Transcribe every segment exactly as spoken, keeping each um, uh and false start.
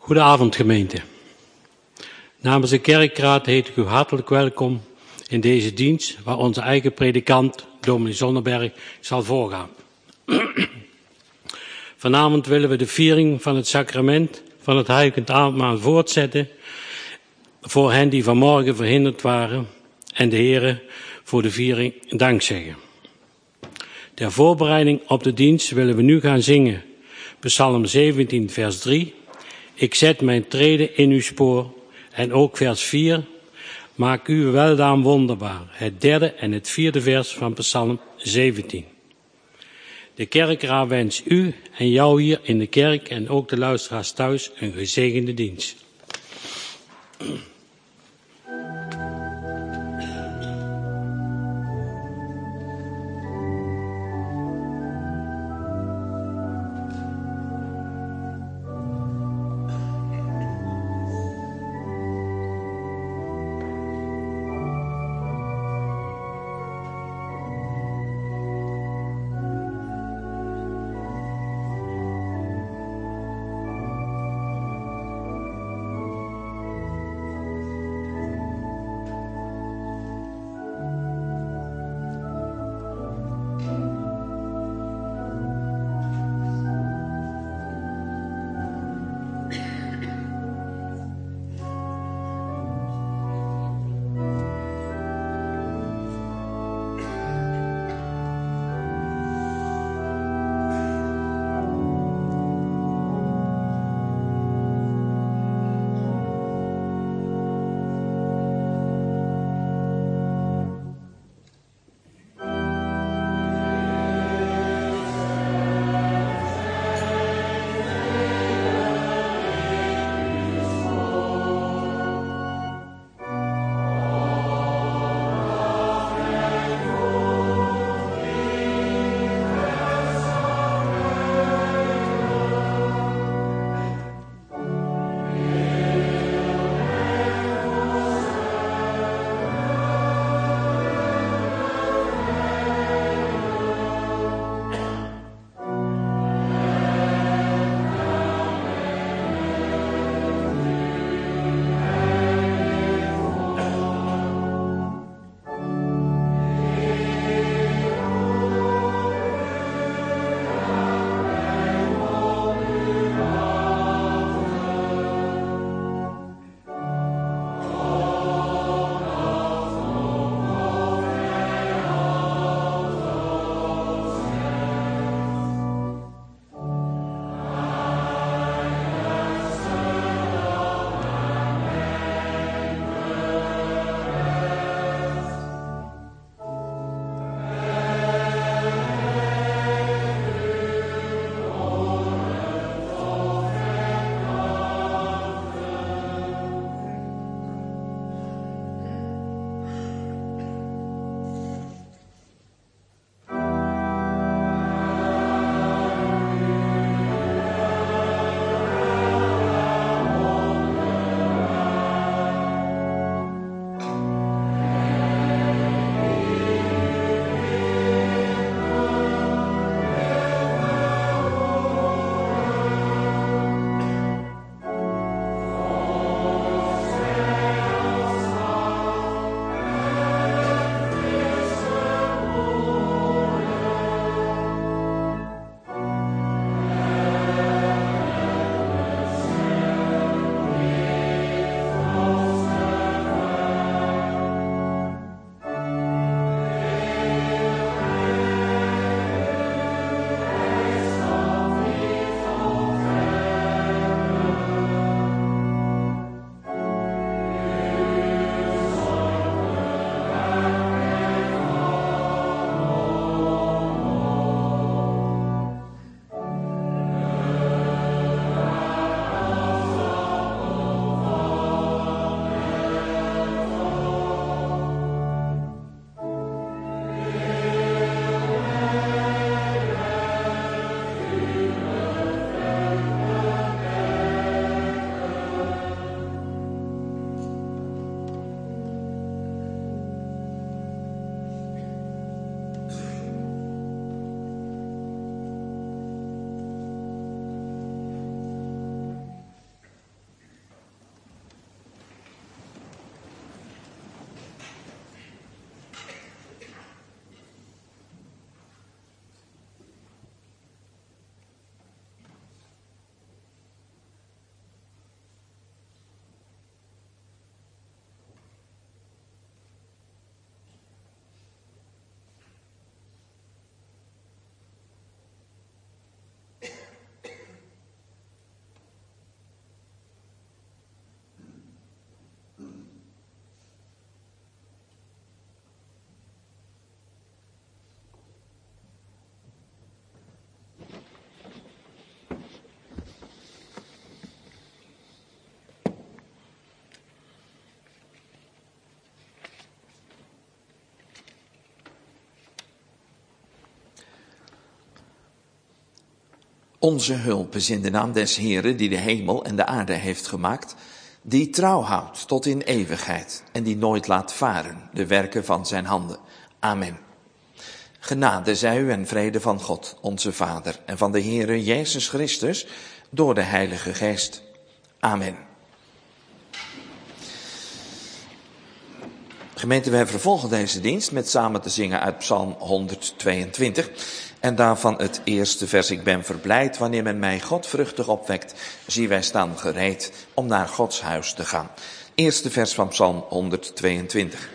Goedenavond gemeente. Namens de kerkraad heet ik u hartelijk welkom in deze dienst waar onze eigen predikant, dominee Zonneberg, zal voorgaan. Vanavond willen we de viering van het sacrament van het heiligend avondmaal voortzetten voor hen die vanmorgen verhinderd waren en de Heere voor de viering dankzeggen. Ter voorbereiding op de dienst willen we nu gaan zingen Psalm zeventien vers drie. Ik zet mijn treden in uw spoor. En ook vers vier. Maak uw weldaad wonderbaar. Het derde en het vierde vers van Psalm zeventien. De kerkraad wenst u en jou hier in de kerk en ook de luisteraars thuis een gezegende dienst. Onze hulp is in de naam des Heeren die de hemel en de aarde heeft gemaakt, die trouw houdt tot in eeuwigheid en die nooit laat varen de werken van zijn handen. Amen. Genade zij u en vrede van God, onze Vader, en van de Heere Jezus Christus, door de Heilige Geest. Amen. Gemeente, wij vervolgen deze dienst met samen te zingen uit Psalm honderdtweeëntwintig. En daarvan het eerste vers: ik ben verblijd wanneer men mij godvruchtig opwekt. Zie, wij staan gereed om naar Gods huis te gaan. Eerste vers van Psalm honderdtweeëntwintig.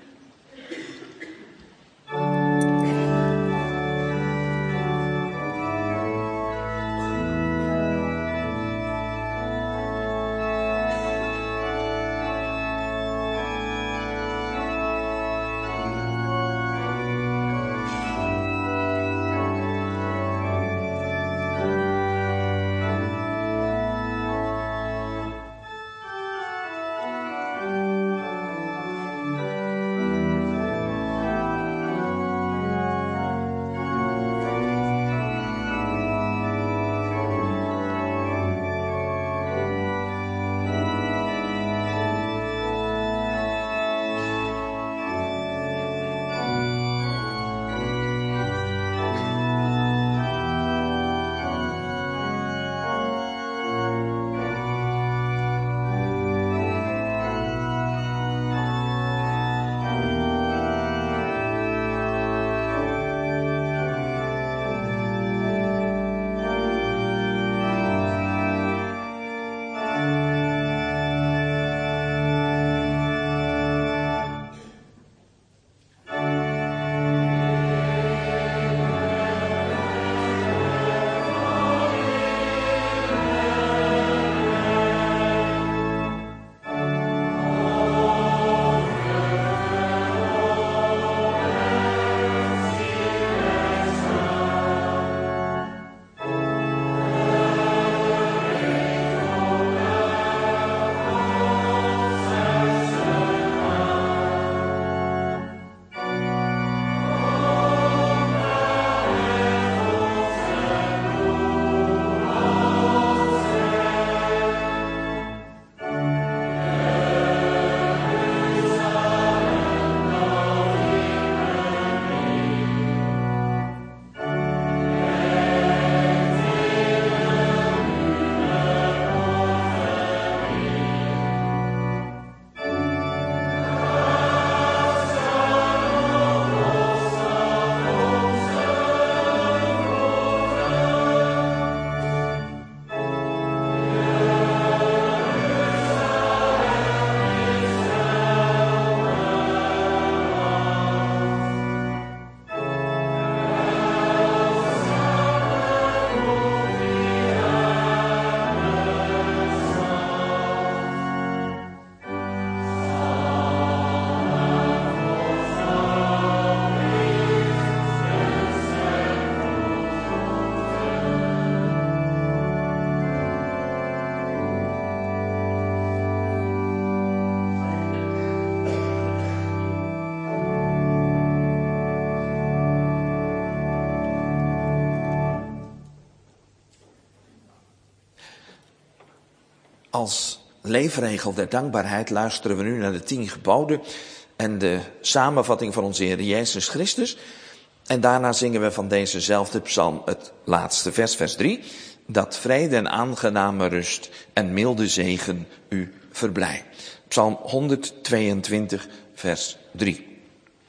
Als leefregel der dankbaarheid luisteren we nu naar de tien geboden en de samenvatting van onze Heer Jezus Christus. En daarna zingen we van dezezelfde psalm het laatste vers, vers drie. Dat vrede en aangename rust en milde zegen u verblij. Psalm honderdtweeëntwintig, vers drie.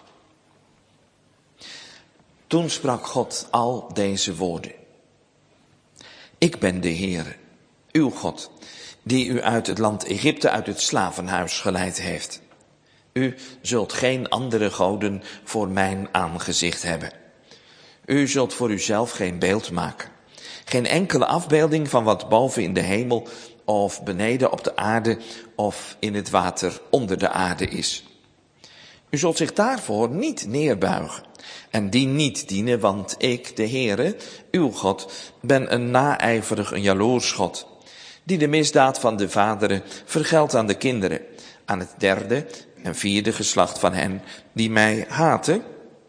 Toen sprak God al deze woorden. Ik ben de Heere, uw God, die u uit het land Egypte, uit het slavenhuis geleid heeft. U zult geen andere goden voor mijn aangezicht hebben. U zult voor uzelf geen beeld maken. Geen enkele afbeelding van wat boven in de hemel of beneden op de aarde of in het water onder de aarde is. U zult zich daarvoor niet neerbuigen en die niet dienen, want ik, de Heere, uw God, ben een naijverig, een jaloers God, die de misdaad van de vaderen vergeldt aan de kinderen, aan het derde en vierde geslacht van hen die mij haten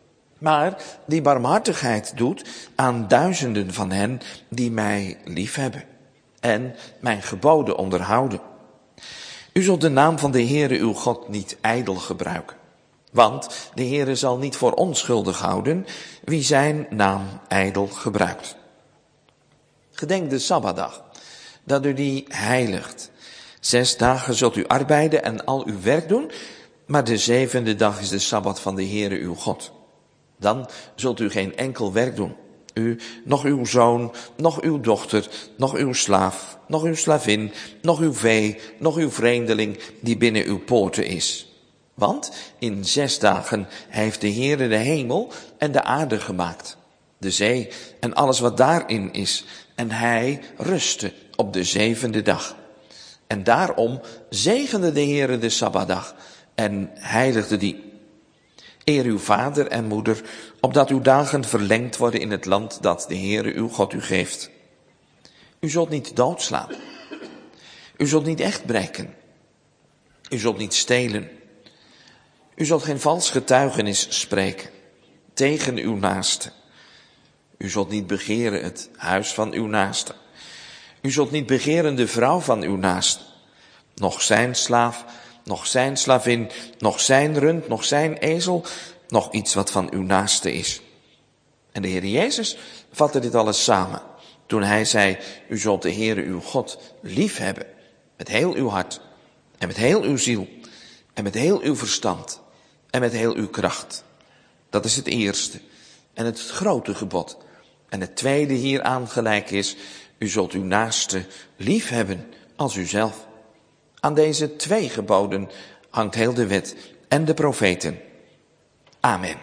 maar die barmhartigheid doet aan duizenden van hen die mij liefhebben en mijn geboden onderhouden. U zult de naam van de Heere uw God niet ijdel gebruiken, want de Heere zal niet voor onschuldig houden wie zijn naam ijdel gebruikt. Gedenk de Sabbatdag, dat u die heiligt. Zes dagen zult u arbeiden en al uw werk doen, maar de zevende dag is de Sabbat van de Heere uw God. Dan zult u geen enkel werk doen. U, nog uw zoon, nog uw dochter, nog uw slaaf, nog uw slavin, nog uw vee, nog uw vreemdeling die binnen uw poorten is. Want in zes dagen heeft de Heere de hemel en de aarde gemaakt, de zee en alles wat daarin is. En hij rustte op de zevende dag. En daarom zegende de Heere de Sabbatdag en heiligde die. Eer uw vader en moeder, opdat uw dagen verlengd worden in het land dat de Heere uw God u geeft. U zult niet doodslaan. U zult niet echt breken. U zult niet stelen. U zult geen vals getuigenis spreken tegen uw naaste. U zult niet begeren het huis van uw naaste. U zult niet begeren de vrouw van uw naaste. Nog zijn slaaf, nog zijn slavin, nog zijn rund, nog zijn ezel, nog iets wat van uw naaste is. En de Heer Jezus vatte dit alles samen toen hij zei, u zult de Heere uw God lief hebben met heel uw hart en met heel uw ziel en met heel uw verstand en met heel uw kracht. Dat is het eerste en het grote gebod. En het tweede hieraan gelijk is, u zult uw naaste lief hebben als uzelf. Aan deze twee geboden hangt heel de wet en de profeten. Amen.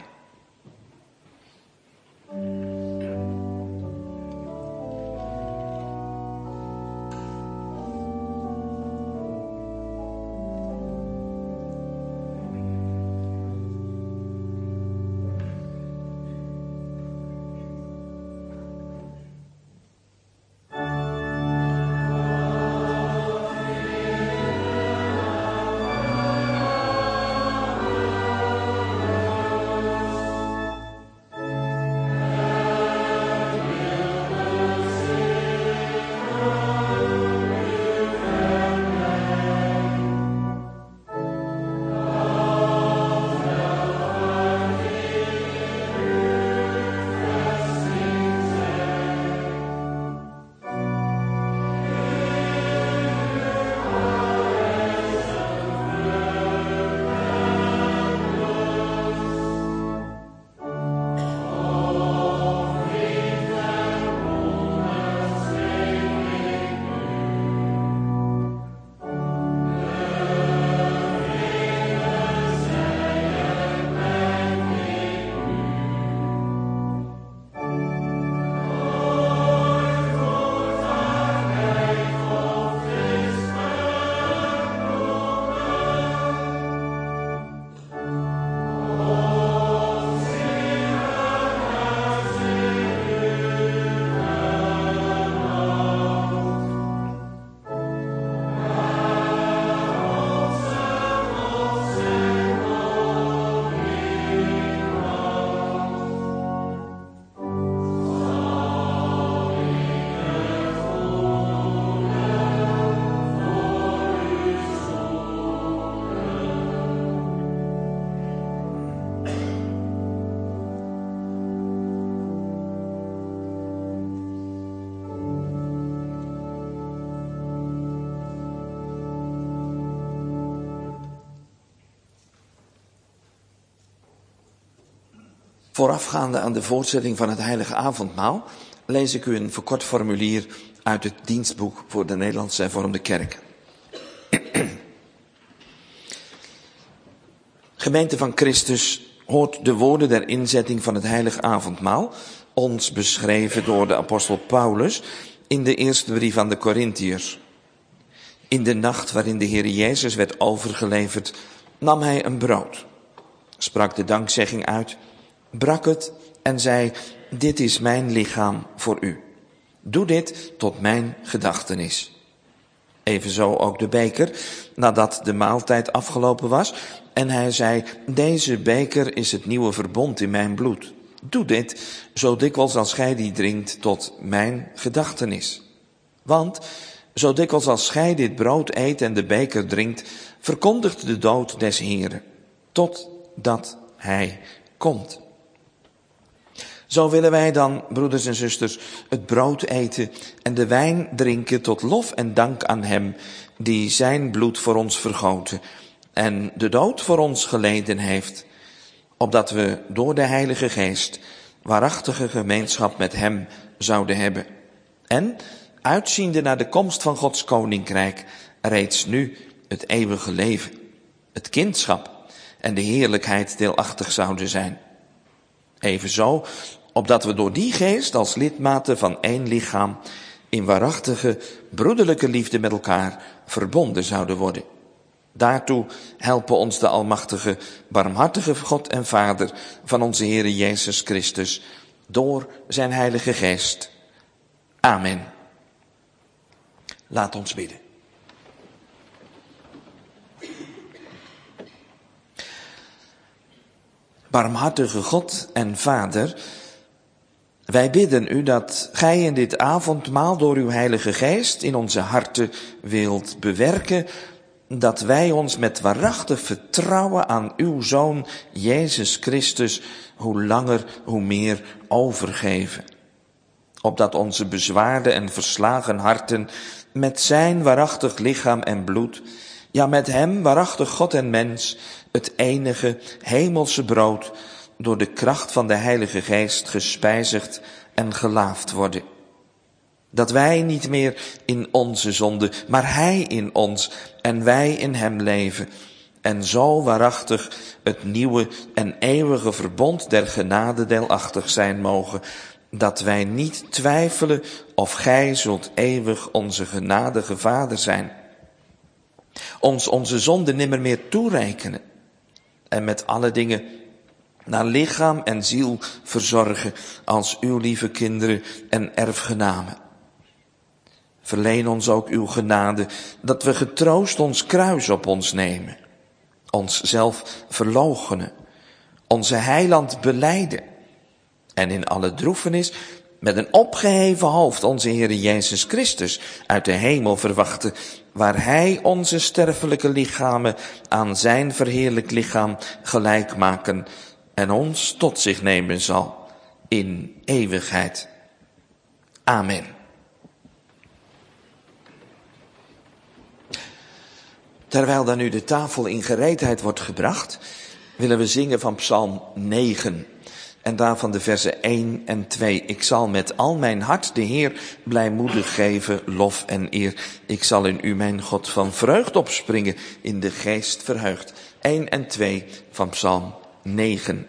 Voorafgaande aan de voortzetting van het heilige avondmaal lees ik u een verkort formulier uit het dienstboek voor de Nederlandse Hervormde Kerk. Gemeente van Christus hoort de woorden der inzetting van het heilige avondmaal, ons beschreven door de apostel Paulus in de eerste brief aan de Korintiërs. In de nacht waarin de Heer Jezus werd overgeleverd, nam hij een brood, sprak de dankzegging uit, brak het en zei, dit is mijn lichaam voor u. Doe dit tot mijn gedachtenis. Evenzo ook de beker, nadat de maaltijd afgelopen was. En hij zei, deze beker is het nieuwe verbond in mijn bloed. Doe dit zo dikwijls als gij die drinkt tot mijn gedachtenis. Want zo dikwijls als gij dit brood eet en de beker drinkt, verkondigt de dood des Heren, totdat hij komt. Zo willen wij dan, broeders en zusters, het brood eten en de wijn drinken tot lof en dank aan hem die zijn bloed voor ons vergoten en de dood voor ons geleden heeft, opdat we door de Heilige Geest waarachtige gemeenschap met hem zouden hebben. En, uitziende naar de komst van Gods koninkrijk, reeds nu het eeuwige leven, het kindschap en de heerlijkheid deelachtig zouden zijn. Evenzo, opdat we door die geest als lidmaten van één lichaam in waarachtige broederlijke liefde met elkaar verbonden zouden worden. Daartoe helpen ons de almachtige, barmhartige God en Vader van onze Heere Jezus Christus door zijn Heilige Geest. Amen. Laat ons bidden. Barmhartige God en Vader, wij bidden u dat gij in dit avondmaal door uw Heilige Geest in onze harten wilt bewerken, dat wij ons met waarachtig vertrouwen aan uw Zoon Jezus Christus hoe langer hoe meer overgeven. Opdat onze bezwaarde en verslagen harten met zijn waarachtig lichaam en bloed, ja met hem waarachtig God en mens, het enige hemelse brood, door de kracht van de Heilige Geest gespijzigd en gelaafd worden. Dat wij niet meer in onze zonde, maar hij in ons en wij in hem leven. En zo waarachtig het nieuwe en eeuwige verbond der genade deelachtig zijn mogen, dat wij niet twijfelen of gij zult eeuwig onze genadige Vader zijn. Ons onze zonde nimmer meer toerekenen en met alle dingen naar lichaam en ziel verzorgen als uw lieve kinderen en erfgenamen. Verleen ons ook uw genade, dat we getroost ons kruis op ons nemen, ons zelf verloochenen, onze heiland belijden en in alle droefenis met een opgeheven hoofd onze Heere Jezus Christus uit de hemel verwachten, waar hij onze sterfelijke lichamen aan zijn verheerlijk lichaam gelijk maken en ons tot zich nemen zal in eeuwigheid. Amen. Terwijl dan nu de tafel in gereedheid wordt gebracht, willen we zingen van Psalm negen. En daarvan de versen één en twee. Ik zal met al mijn hart de Heer blijmoedig geven, lof en eer. Ik zal in u, mijn God, van vreugd opspringen, in de geest verheugd. één en twee van Psalm negen.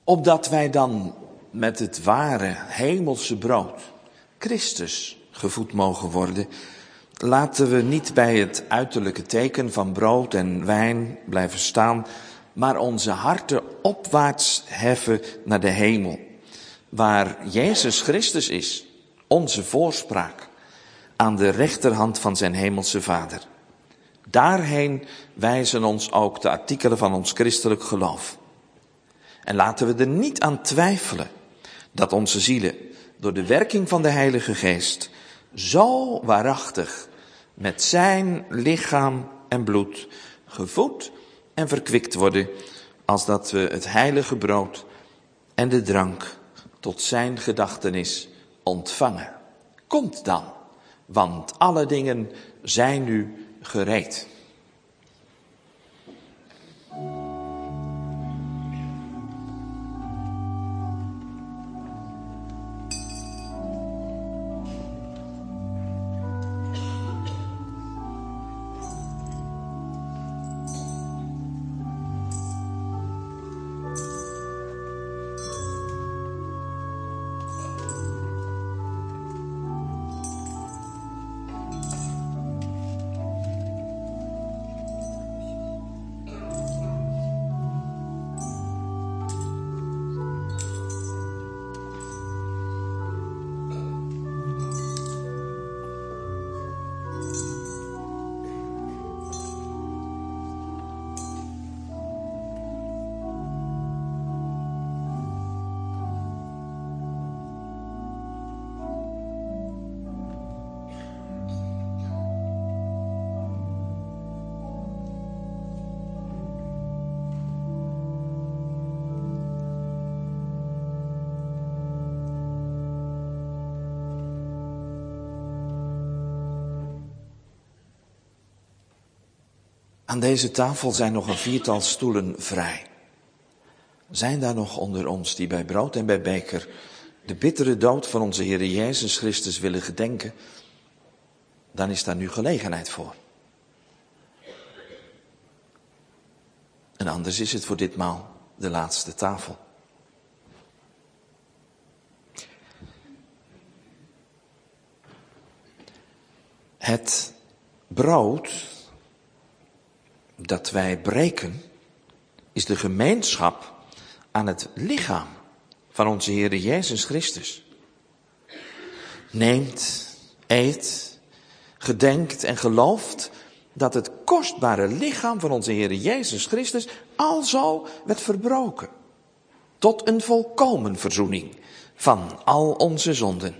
Opdat wij dan met het ware hemelse brood, Christus, gevoed mogen worden, laten we niet bij het uiterlijke teken van brood en wijn blijven staan, maar onze harten opwaarts heffen naar de hemel, waar Jezus Christus is, onze voorspraak, aan de rechterhand van zijn hemelse Vader. Daarheen wijzen ons ook de artikelen van ons christelijk geloof. En laten we er niet aan twijfelen dat onze zielen door de werking van de Heilige Geest zo waarachtig met zijn lichaam en bloed gevoed en verkwikt worden, als dat we het heilige brood en de drank tot zijn gedachtenis ontvangen. Komt dan, want alle dingen zijn nu gereed. Aan deze tafel zijn nog een viertal stoelen vrij. Zijn daar nog onder ons die bij brood en bij beker de bittere dood van onze Heer Jezus Christus willen gedenken? Dan is daar nu gelegenheid voor. En anders is het voor ditmaal de laatste tafel. Het brood dat wij breken is de gemeenschap aan het lichaam van onze Heer Jezus Christus. Neemt, eet, gedenkt en gelooft dat het kostbare lichaam van onze Heer Jezus Christus alzo werd verbroken. Tot een volkomen verzoening van al onze zonden.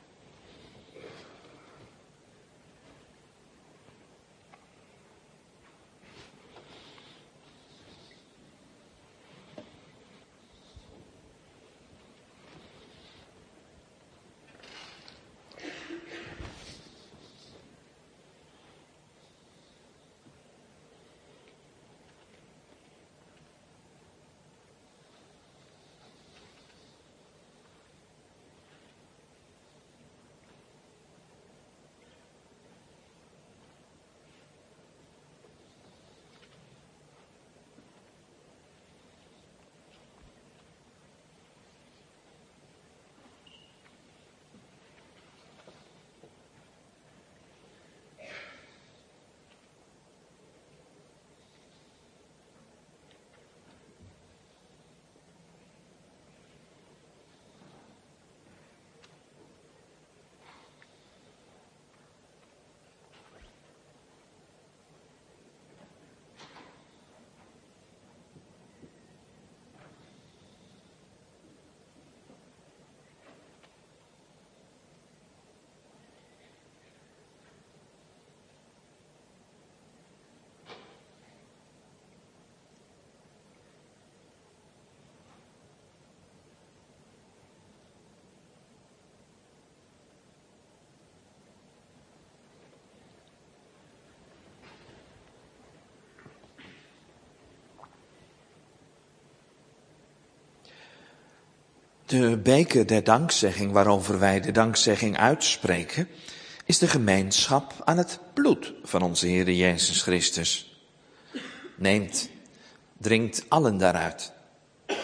De beker der dankzegging waarover wij de dankzegging uitspreken, is de gemeenschap aan het bloed van onze Heer Jezus Christus. Neemt, drinkt allen daaruit.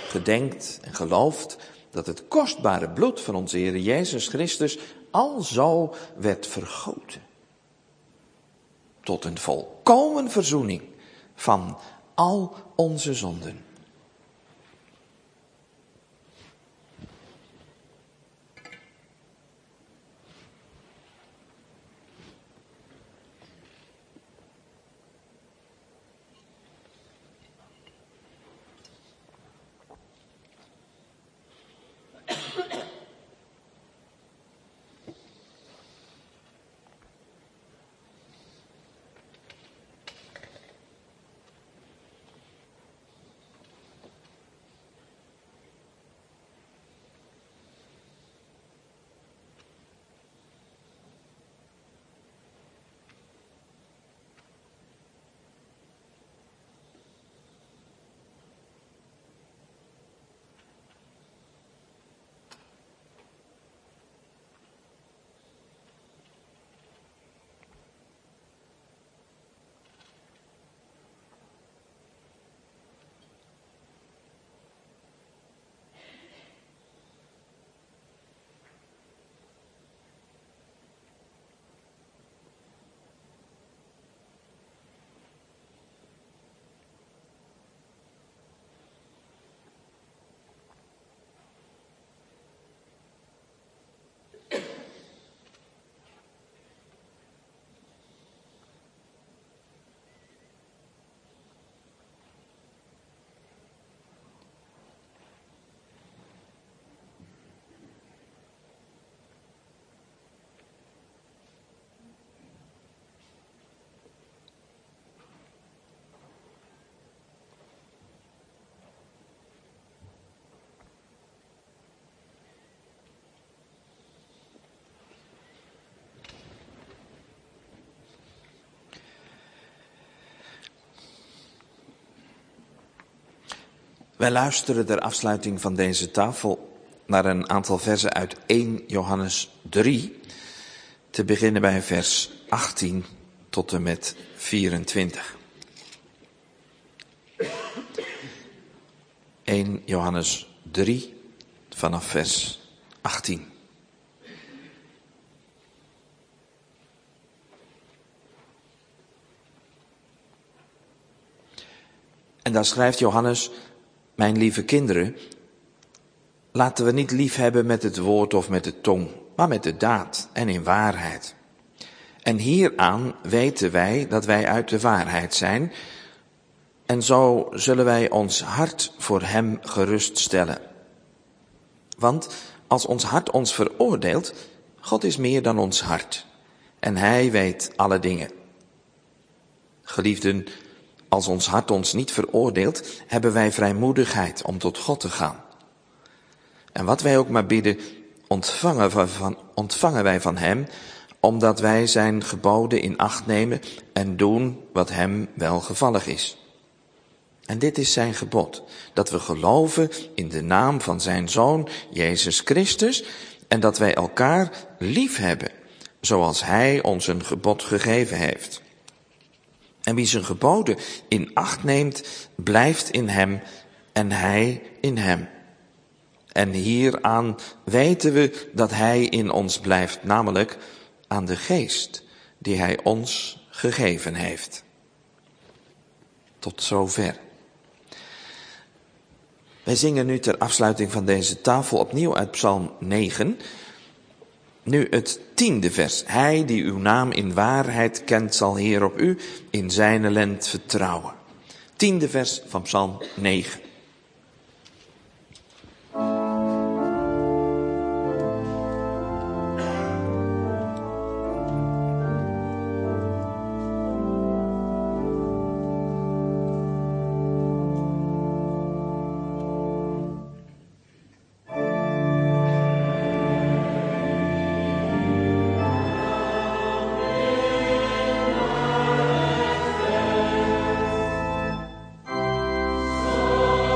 gedenkt en gelooft dat het kostbare bloed van onze Heer Jezus Christus alzo werd vergoten. Tot een volkomen verzoening van al onze zonden. Wij luisteren ter afsluiting van deze tafel naar een aantal versen uit eerste Johannes drie, te beginnen bij vers achttien tot en met vierentwintig. eerste Johannes drie, vanaf vers achttien. En daar schrijft Johannes: mijn lieve kinderen, laten we niet lief hebben met het woord of met de tong, maar met de daad en in waarheid. En hieraan weten wij dat wij uit de waarheid zijn, en zo zullen wij ons hart voor hem geruststellen. Want als ons hart ons veroordeelt, God is meer dan ons hart, en hij weet alle dingen. Geliefden, als ons hart ons niet veroordeelt, hebben wij vrijmoedigheid om tot God te gaan. En wat wij ook maar bidden, ontvangen, van, ontvangen wij van hem, omdat wij zijn geboden in acht nemen en doen wat hem welgevallig is. En dit is zijn gebod, dat we geloven in de naam van zijn Zoon, Jezus Christus, en dat wij elkaar lief hebben, zoals hij ons een gebod gegeven heeft. En wie zijn geboden in acht neemt, blijft in hem en hij in hem. En hieraan weten we dat hij in ons blijft, namelijk aan de geest die hij ons gegeven heeft. Tot zover. Wij zingen nu ter afsluiting van deze tafel opnieuw uit Psalm negen. Nu het tiende vers. Hij die uw naam in waarheid kent, zal Heer op u in zijn lent vertrouwen. Tiende vers van Psalm negen. Oh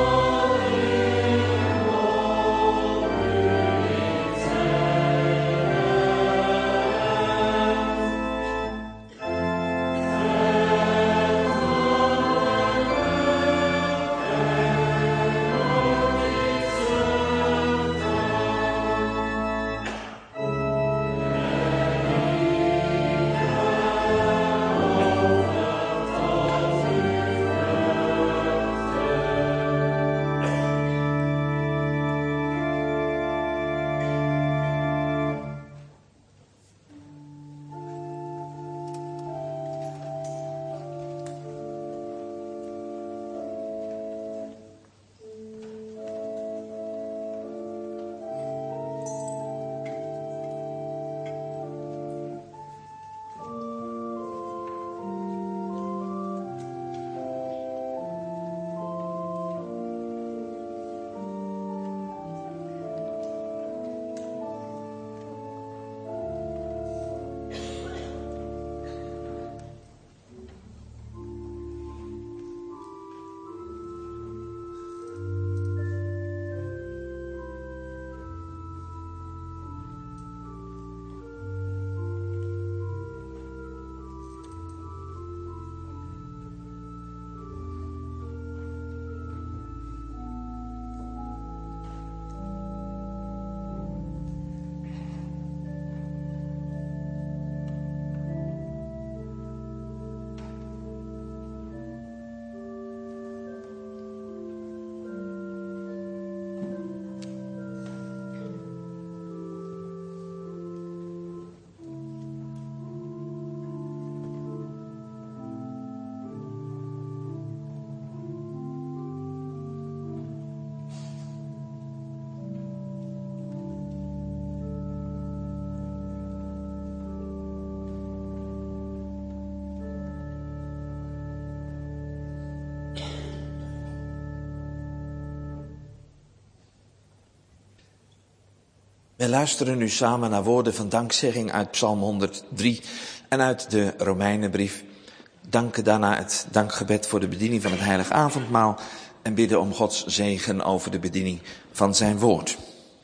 We luisteren nu samen naar woorden van dankzegging uit Psalm honderddrie en uit de Romeinenbrief. Danken daarna het dankgebed voor de bediening van het heilig avondmaal en bidden om Gods zegen over de bediening van zijn woord.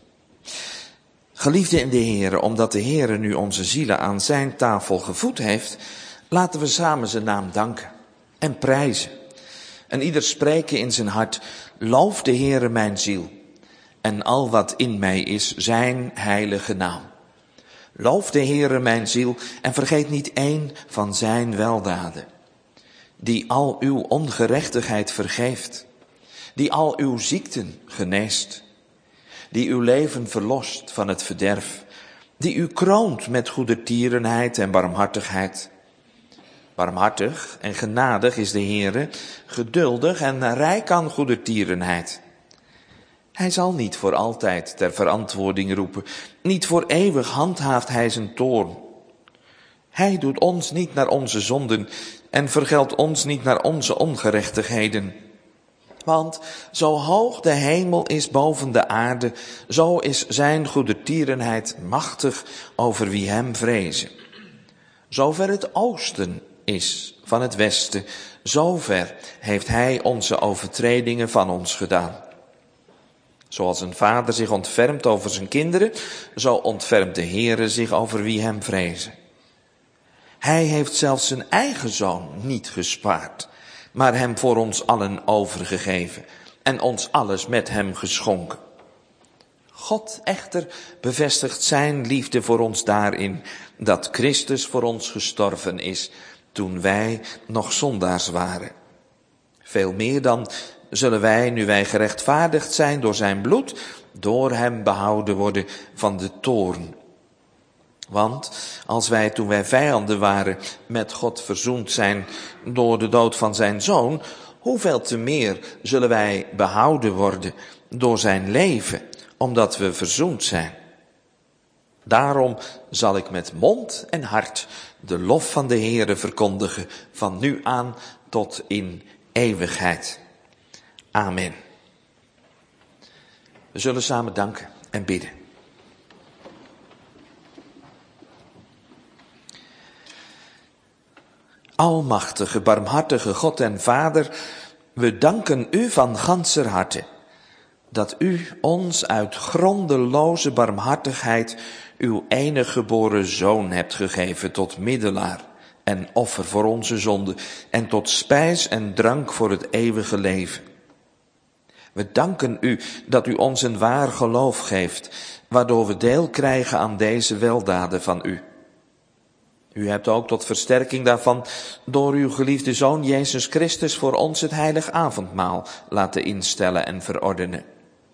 Geliefden in de Heere, omdat de Heere nu onze zielen aan zijn tafel gevoed heeft, laten we samen zijn naam danken en prijzen. En ieder spreken in zijn hart, loof de Heere mijn ziel en al wat in mij is zijn heilige naam. Loof de Heere mijn ziel en vergeet niet één van zijn weldaden, die al uw ongerechtigheid vergeeft, die al uw ziekten geneest, die uw leven verlost van het verderf, die u kroont met goedertierenheid en barmhartigheid. Barmhartig en genadig is de Heere, geduldig en rijk aan goedertierenheid. Hij zal niet voor altijd ter verantwoording roepen, niet voor eeuwig handhaaft hij zijn toorn. Hij doet ons niet naar onze zonden en vergeldt ons niet naar onze ongerechtigheden. Want zo hoog de hemel is boven de aarde, zo is zijn goedertierenheid machtig over wie hem vrezen. Zover het oosten is van het westen, zover heeft hij onze overtredingen van ons gedaan. Zoals een vader zich ontfermt over zijn kinderen, zo ontfermt de Heere zich over wie hem vrezen. Hij heeft zelfs zijn eigen zoon niet gespaard, maar hem voor ons allen overgegeven en ons alles met hem geschonken. God echter bevestigt zijn liefde voor ons daarin, dat Christus voor ons gestorven is, toen wij nog zondaars waren. Veel meer dan zullen wij, nu wij gerechtvaardigd zijn door zijn bloed, door hem behouden worden van de toorn. Want als wij, toen wij vijanden waren, met God verzoend zijn door de dood van zijn zoon, hoeveel te meer zullen wij behouden worden door zijn leven, omdat we verzoend zijn. Daarom zal ik met mond en hart de lof van de Heere verkondigen, van nu aan tot in eeuwigheid. Amen. We zullen samen danken en bidden. Almachtige, barmhartige God en Vader, we danken u van ganser harte, dat u ons uit grondeloze barmhartigheid uw enige geboren Zoon hebt gegeven tot middelaar en offer voor onze zonde en tot spijs en drank voor het eeuwige leven. We danken u dat u ons een waar geloof geeft, waardoor we deel krijgen aan deze weldaden van u. U hebt ook tot versterking daarvan door uw geliefde Zoon Jezus Christus voor ons het heilig avondmaal laten instellen en verordenen.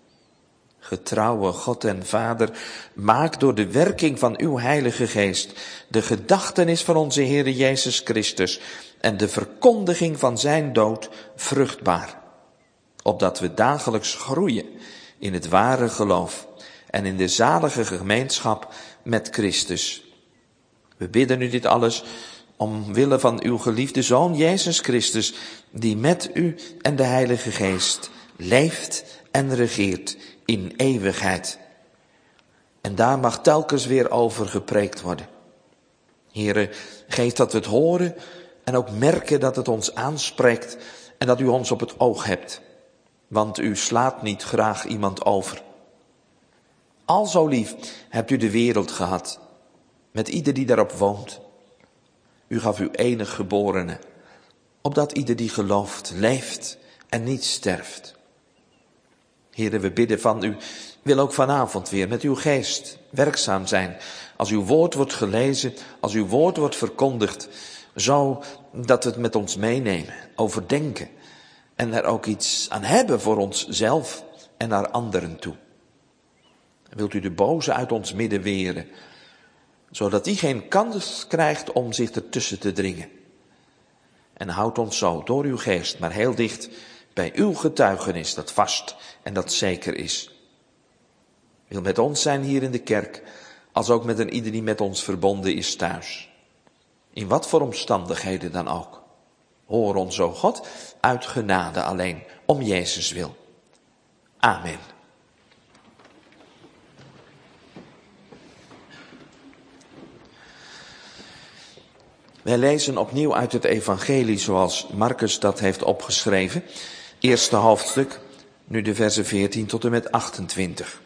Getrouwe God en Vader, maak door de werking van uw Heilige Geest de gedachtenis van onze Heere Jezus Christus en de verkondiging van zijn dood vruchtbaar, opdat we dagelijks groeien in het ware geloof en in de zalige gemeenschap met Christus. We bidden u dit alles omwille van uw geliefde Zoon Jezus Christus, die met u en de Heilige Geest leeft en regeert in eeuwigheid. En daar mag telkens weer over gepreekt worden. Heere, geef dat we het horen en ook merken dat het ons aanspreekt en dat u ons op het oog hebt. Want u slaat niet graag iemand over. Al zo lief hebt u de wereld gehad, met ieder die daarop woont. U gaf uw enig geborene, opdat ieder die gelooft, leeft en niet sterft. Heere, we bidden van u, wil ook vanavond weer met uw geest werkzaam zijn, als uw woord wordt gelezen, als uw woord wordt verkondigd, zo dat we het met ons meenemen, overdenken en er ook iets aan hebben voor onszelf en naar anderen toe. Wilt u de boze uit ons midden weren, zodat die geen kans krijgt om zich ertussen te dringen. En houd ons zo door uw geest maar heel dicht bij uw getuigenis dat vast en dat zeker is. Wil met ons zijn hier in de kerk, als ook met een ieder die met ons verbonden is thuis. In wat voor omstandigheden dan ook. Hoor ons, o God, uit genade alleen, om Jezus wil. Amen. Wij lezen opnieuw uit het evangelie zoals Marcus dat heeft opgeschreven. Eerste hoofdstuk, nu de versen veertien tot en met achtentwintig.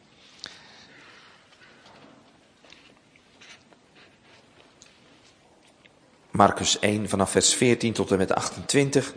Marcus één vanaf vers veertien tot en met achtentwintig.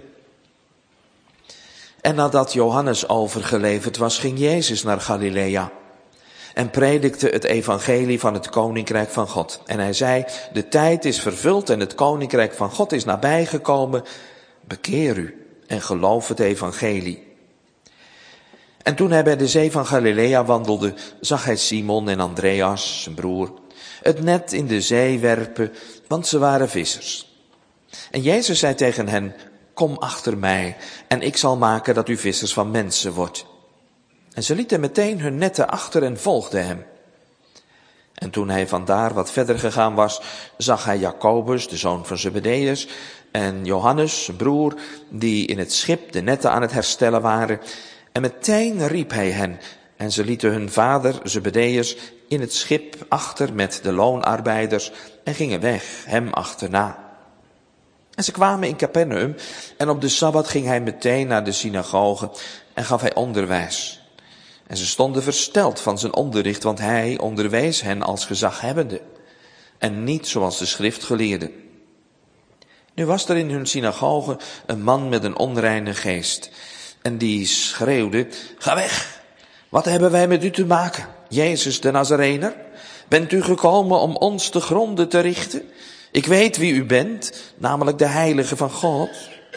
En nadat Johannes overgeleverd was, ging Jezus naar Galilea en predikte het evangelie van het koninkrijk van God. En hij zei, de tijd is vervuld en het koninkrijk van God is nabijgekomen. Bekeer u en geloof het evangelie. En toen hij bij de zee van Galilea wandelde, zag hij Simon en Andreas, zijn broer, het net in de zee werpen, want ze waren vissers. En Jezus zei tegen hen, kom achter mij en ik zal maken dat u vissers van mensen wordt. En ze lieten meteen hun netten achter en volgden hem. En toen hij vandaar wat verder gegaan was, zag hij Jacobus, de zoon van Zebedeus, en Johannes, zijn broer, die in het schip de netten aan het herstellen waren. En meteen riep hij hen, en ze lieten hun vader, Zebedeus, in het schip achter met de loonarbeiders en gingen weg, hem achterna. En ze kwamen in Capernaum en op de Sabbat ging hij meteen naar de synagoge en gaf hij onderwijs. En ze stonden versteld van zijn onderricht, want hij onderwees hen als gezaghebbende en niet zoals de schriftgeleerden. Nu was er in hun synagoge een man met een onreine geest en die schreeuwde, ga weg, wat hebben wij met u te maken, Jezus de Nazarener? Bent u gekomen om ons te gronden te richten? Ik weet wie u bent, namelijk de heilige van God.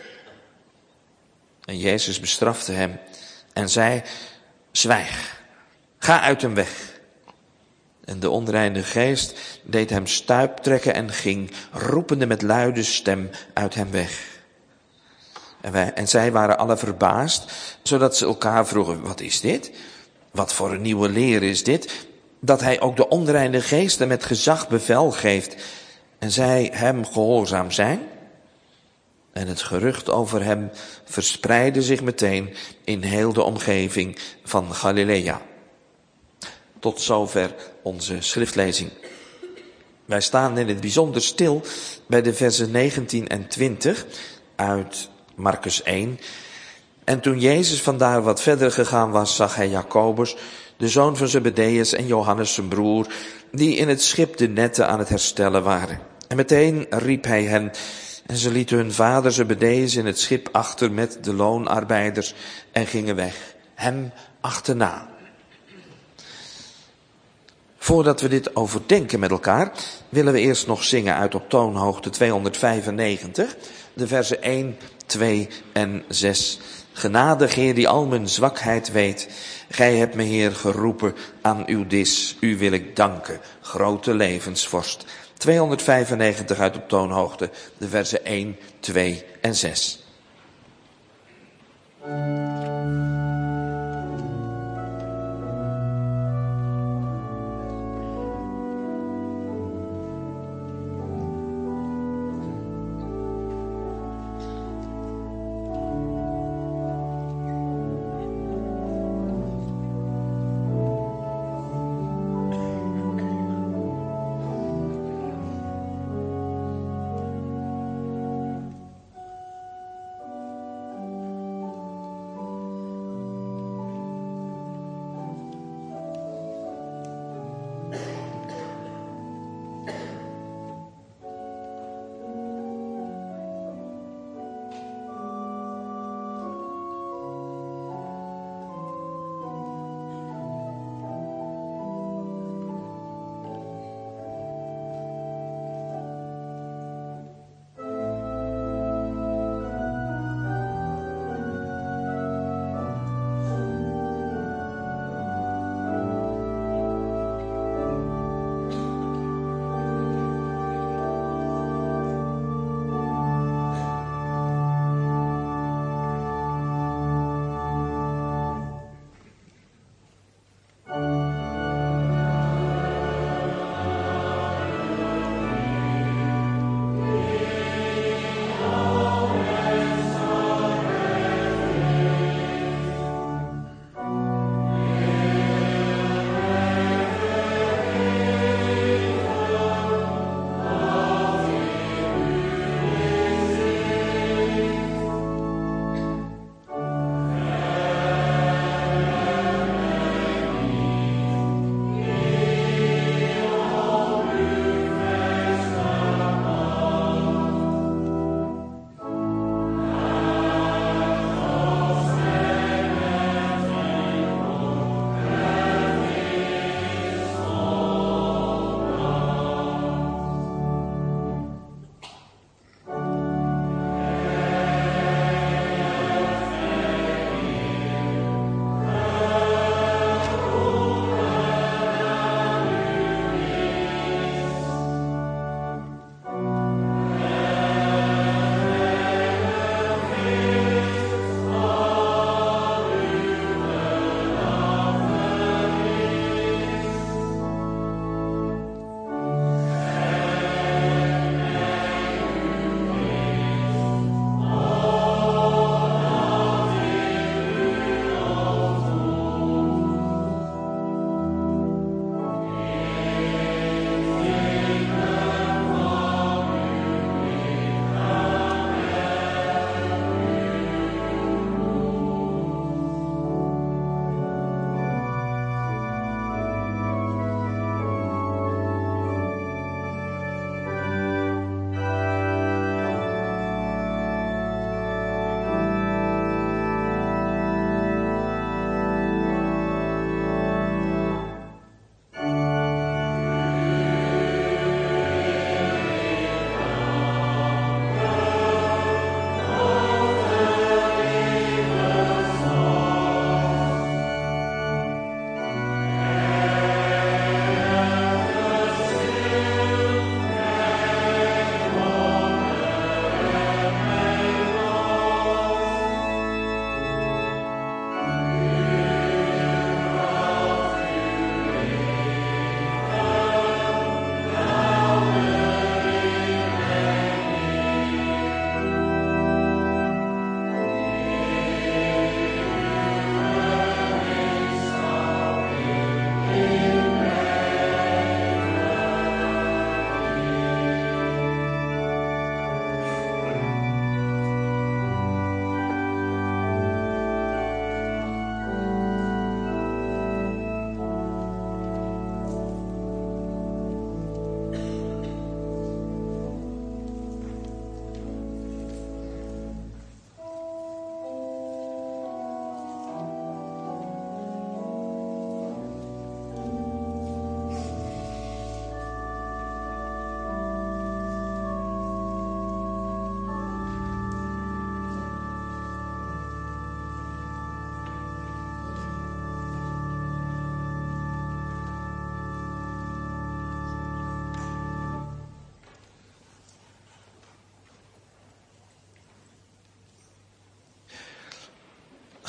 En Jezus bestrafte hem en zei, zwijg, ga uit hem weg. En de onreine geest deed hem stuiptrekken en ging, roepende met luide stem, uit hem weg. En, wij, en zij waren alle verbaasd, zodat ze elkaar vroegen, wat is dit? Wat voor een nieuwe leer is dit? Dat hij ook de onreine geesten met gezag bevel geeft en zij hem gehoorzaam zijn? En het gerucht over hem verspreidde zich meteen in heel de omgeving van Galilea. Tot zover onze schriftlezing. Wij staan in het bijzonder stil bij de versen negentien en twintig uit Marcus één. En toen Jezus vandaar wat verder gegaan was, zag hij Jacobus, de zoon van Zebedeus, en Johannes zijn broer, die in het schip de netten aan het herstellen waren. En meteen riep hij hen, en ze lieten hun vader Zebedeus in het schip achter met de loonarbeiders en gingen weg, hem achterna. Voordat we dit overdenken met elkaar, willen we eerst nog zingen uit op toonhoogte tweehonderdvijfennegentig, de versen één, twee en zes. Genadig Heer die al mijn zwakheid weet, gij hebt me Heer geroepen aan uw dis, u wil ik danken, grote levensvorst. tweehonderdvijfennegentig uit op toonhoogte, de versen één, twee en zes.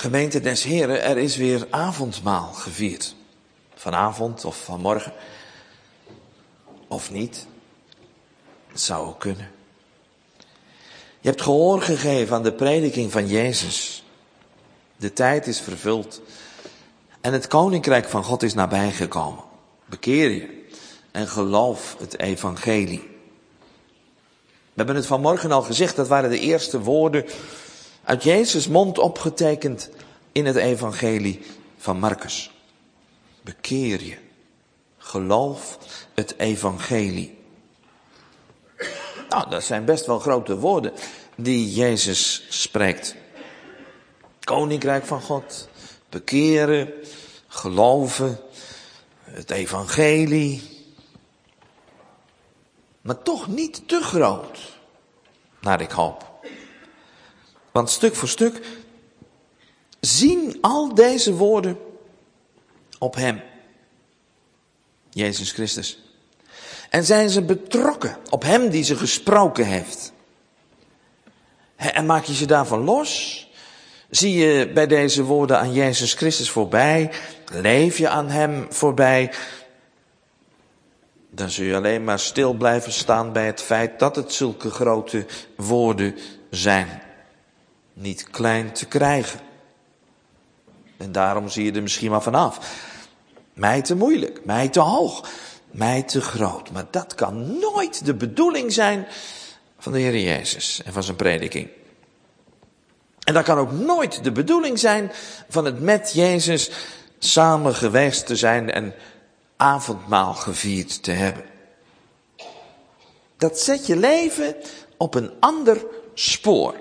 Gemeente des Heren, er is weer avondmaal gevierd. Vanavond of vanmorgen. Of niet. Het zou ook kunnen. Je hebt gehoor gegeven aan de prediking van Jezus. De tijd is vervuld. En het koninkrijk van God is nabijgekomen. Bekeer je en geloof het evangelie. We hebben het vanmorgen al gezegd, dat waren de eerste woorden uit Jezus' mond opgetekend in het evangelie van Marcus. Bekeer je, geloof het evangelie. Nou, dat zijn best wel grote woorden die Jezus spreekt. Koninkrijk van God, bekeren, geloven, het evangelie. Maar toch niet te groot, naar ik hoop. Want stuk voor stuk zien al deze woorden op hem, Jezus Christus. En zijn ze betrokken op hem die ze gesproken heeft. En maak je ze daarvan los? Zie je bij deze woorden aan Jezus Christus voorbij? Leef je aan hem voorbij? Dan zul je alleen maar stil blijven staan bij het feit dat het zulke grote woorden zijn. Niet klein te krijgen. En daarom zie je er misschien maar vanaf. Mij te moeilijk, mij te hoog, mij te groot. Maar dat kan nooit de bedoeling zijn van de Heer Jezus en van zijn prediking. En dat kan ook nooit de bedoeling zijn van het met Jezus samen geweest te zijn en avondmaal gevierd te hebben. Dat zet je leven op een ander spoor.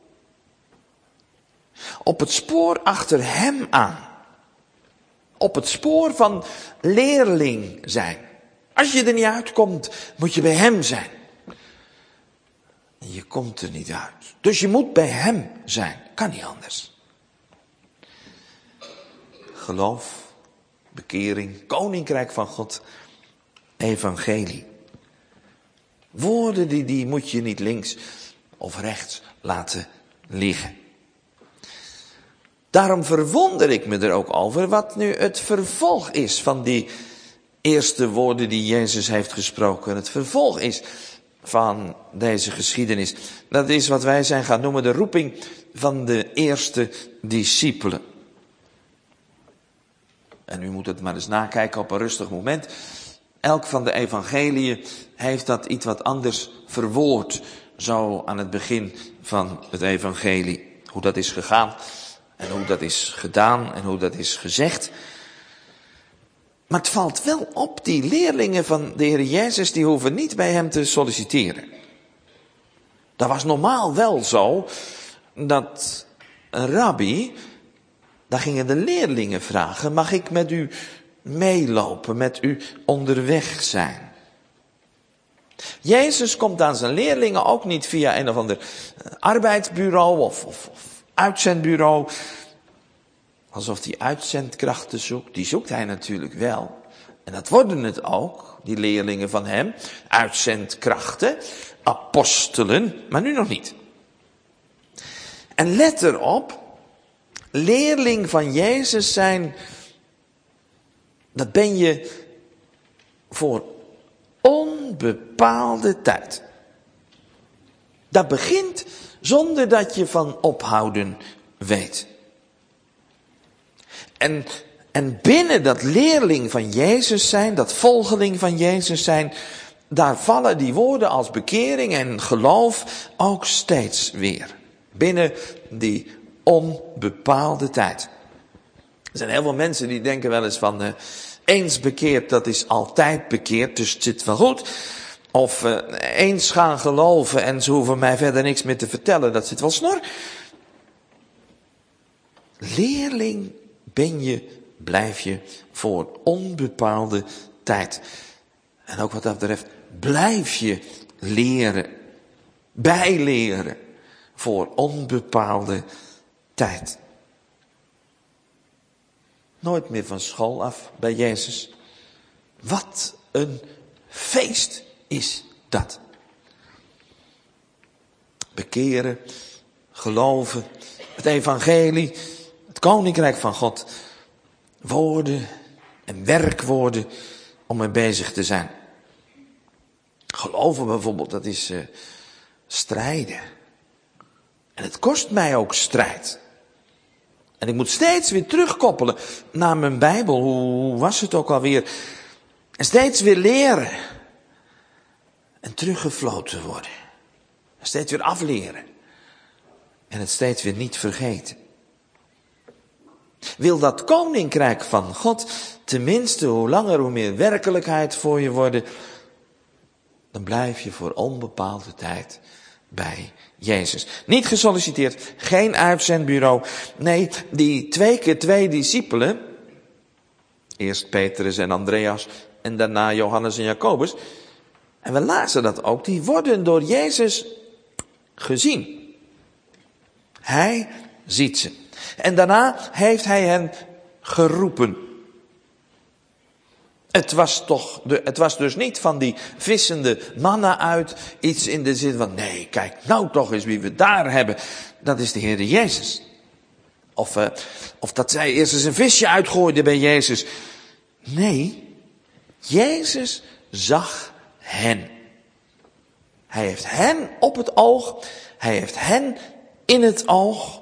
Op het spoor achter hem aan. Op het spoor van leerling zijn. Als je er niet uitkomt, moet je bij hem zijn. En je komt er niet uit. Dus je moet bij hem zijn. Kan niet anders. Geloof, bekering, koninkrijk van God, evangelie. Woorden die, die moet je niet links of rechts laten liggen. Daarom verwonder ik me er ook over wat nu het vervolg is van die eerste woorden die Jezus heeft gesproken. Het vervolg is van deze geschiedenis. Dat is wat wij zijn gaan noemen de roeping van de eerste discipelen. En u moet het maar eens nakijken op een rustig moment. Elk van de evangeliën heeft dat iets wat anders verwoord. Zo aan het begin van het evangelie. Hoe dat is gegaan. En hoe dat is gedaan en hoe dat is gezegd. Maar het valt wel op, die leerlingen van de Heer Jezus, die hoeven niet bij hem te solliciteren. Dat was normaal wel zo, dat een rabbi, daar gingen de leerlingen vragen, mag ik met u meelopen, met u onderweg zijn? Jezus komt aan zijn leerlingen ook niet via een of ander arbeidsbureau of, of, of uitzendbureau. Alsof hij uitzendkrachten zoekt. Die zoekt hij natuurlijk wel. En dat worden het ook, die leerlingen van hem. Uitzendkrachten, apostelen, maar nu nog niet. En let erop, leerling van Jezus zijn, dat ben je voor onbepaalde tijd. Dat begint zonder dat je van ophouden weet. En, en binnen dat leerling van Jezus zijn, dat volgeling van Jezus zijn, daar vallen die woorden als bekering en geloof ook steeds weer. Binnen die onbepaalde tijd. Er zijn heel veel mensen die denken wel eens van, uh, eens bekeerd, dat is altijd bekeerd, dus het zit wel goed. Of uh, eens gaan geloven en ze hoeven mij verder niks meer te vertellen, dat zit wel snor. Leerling ben je, blijf je voor onbepaalde tijd. En ook wat dat betreft, blijf je leren, bijleren voor onbepaalde tijd. Nooit meer van school af bij Jezus. Wat een feest is dat. Bekeren, geloven, het evangelie, Het koninkrijk van God. Woorden en werkwoorden om mee bezig te zijn. Geloven bijvoorbeeld, dat is uh, strijden. En het kost mij ook strijd. En ik moet steeds weer terugkoppelen naar mijn Bijbel. Hoe was het ook alweer? En steeds weer leren. En teruggefloten worden. En steeds weer afleren. En het steeds weer niet vergeten. Wil dat koninkrijk van God tenminste hoe langer hoe meer werkelijkheid voor je worden, dan blijf je voor onbepaalde tijd bij Jezus. Niet gesolliciteerd, geen uitzendbureau. Nee, die twee keer twee discipelen, eerst Petrus en Andreas en daarna Johannes en Jacobus, en we lazen dat ook, die worden door Jezus gezien. Hij ziet ze. En daarna heeft hij hen geroepen. Het was toch, de, het was dus niet van die vissende mannen uit iets in de zin van, nee, kijk nou toch eens wie we daar hebben. Dat is de Heere Jezus. Of, uh, of dat zij eerst eens een visje uitgooiden bij Jezus. Nee, Jezus zag hen. Hij heeft hen op het oog. Hij heeft hen in het oog.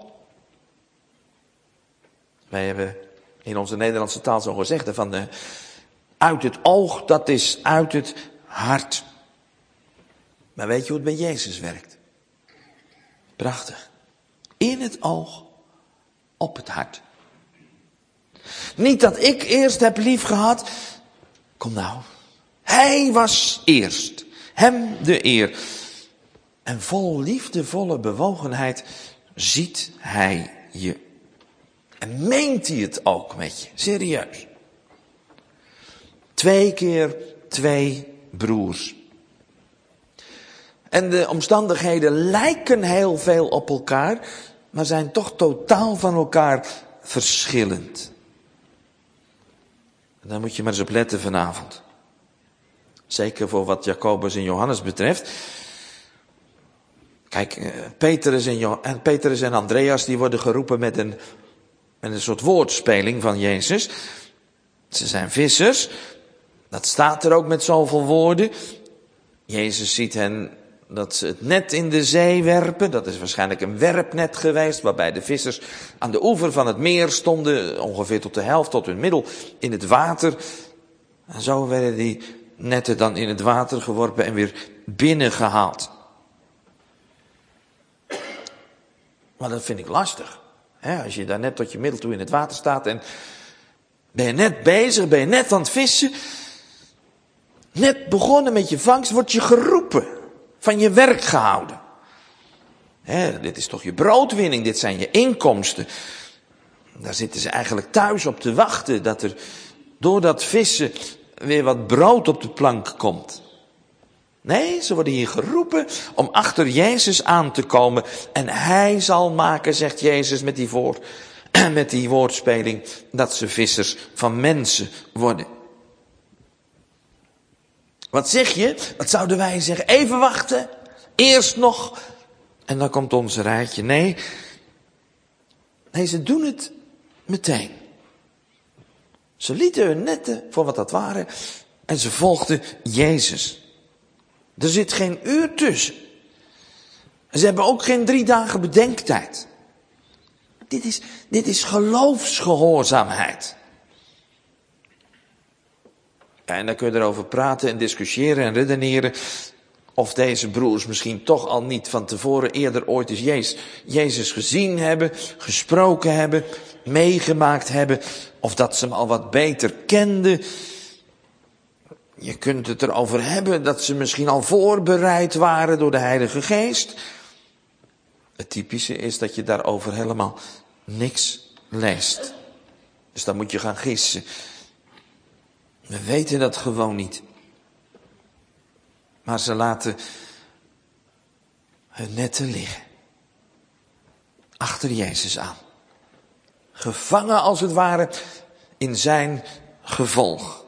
Wij hebben in onze Nederlandse taal zo'n gezegde van de, uit het oog, dat is uit het hart. Maar weet je hoe het bij Jezus werkt? Prachtig. In het oog, op het hart. Niet dat ik eerst heb lief gehad. Kom nou. Hij was eerst. Hem de eer. En vol liefdevolle bewogenheid ziet hij je. En meent hij het ook met je. Serieus. Twee keer twee broers. En de omstandigheden lijken heel veel op elkaar, maar zijn toch totaal van elkaar verschillend. En daar moet je maar eens op letten vanavond. Zeker voor wat Jacobus en Johannes betreft. Kijk, Petrus en, jo- en Petrus en Andreas die worden geroepen met een, met een soort woordspeling van Jezus. Ze zijn vissers. Dat staat er ook met zoveel woorden. Jezus ziet hen dat ze het net in de zee werpen. Dat is waarschijnlijk een werpnet geweest, waarbij de vissers aan de oever van het meer stonden, ongeveer tot de helft, tot hun middel in het water. En zo werden die netten dan in het water geworpen en weer binnengehaald. Maar dat vind ik lastig. He, als je daar net tot je middel toe in het water staat en ben je net bezig, ben je net aan het vissen. Net begonnen met je vangst, word je geroepen, van je werk gehouden. He, dit is toch je broodwinning, dit zijn je inkomsten. Daar zitten ze eigenlijk thuis op te wachten, dat er door dat vissen weer wat brood op de plank komt. Nee, ze worden hier geroepen om achter Jezus aan te komen. En hij zal maken, zegt Jezus met die, voor, met die woordspeling, dat ze vissers van mensen worden. Wat zeg je? Wat zouden wij zeggen? Even wachten. Eerst nog. En dan komt ons rijtje. Nee. Nee, ze doen het meteen. Ze lieten hun netten voor wat dat waren. En ze volgden Jezus. Er zit geen uur tussen. Ze hebben ook geen drie dagen bedenktijd. Dit is, dit is geloofsgehoorzaamheid. En dan kun je erover praten en discussiëren en redeneren. Of deze broers misschien toch al niet van tevoren eerder ooit eens Jezus, Jezus gezien hebben, gesproken hebben, meegemaakt hebben. Of dat ze hem al wat beter kenden. Je kunt het erover hebben dat ze misschien al voorbereid waren door de Heilige Geest. Het typische is dat je daarover helemaal niks leest. Dus dan moet je gaan gissen. We weten dat gewoon niet. Maar ze laten hun netten liggen. Achter Jezus aan. Gevangen als het ware in zijn gevolg.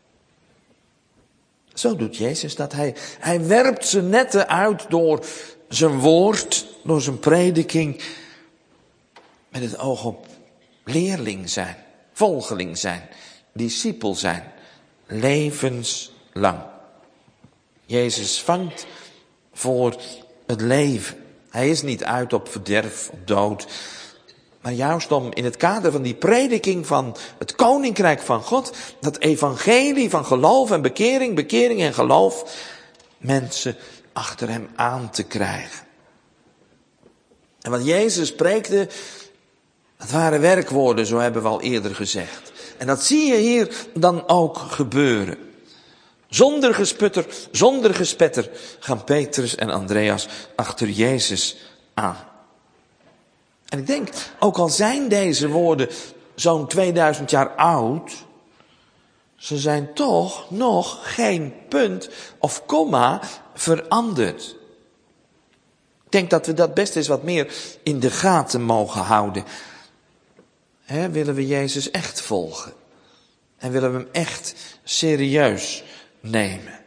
Zo doet Jezus dat. Hij, hij werpt zijn netten uit door zijn woord, door zijn prediking. Met het oog op leerling zijn, volgeling zijn, discipel zijn, levenslang. Jezus vangt voor het leven. Hij is niet uit op verderf, op dood. Maar juist om in het kader van die prediking van het koninkrijk van God, dat evangelie van geloof en bekering, bekering en geloof, mensen achter hem aan te krijgen. En wat Jezus preekte, dat waren werkwoorden, zo hebben we al eerder gezegd. En dat zie je hier dan ook gebeuren. Zonder gesputter, zonder gespetter gaan Petrus en Andreas achter Jezus aan. En ik denk, ook al zijn deze woorden zo'n tweeduizend jaar oud, ze zijn toch nog geen punt of komma veranderd. Ik denk dat we dat best eens wat meer in de gaten mogen houden. He, willen we Jezus echt volgen? En willen we hem echt serieus nemen?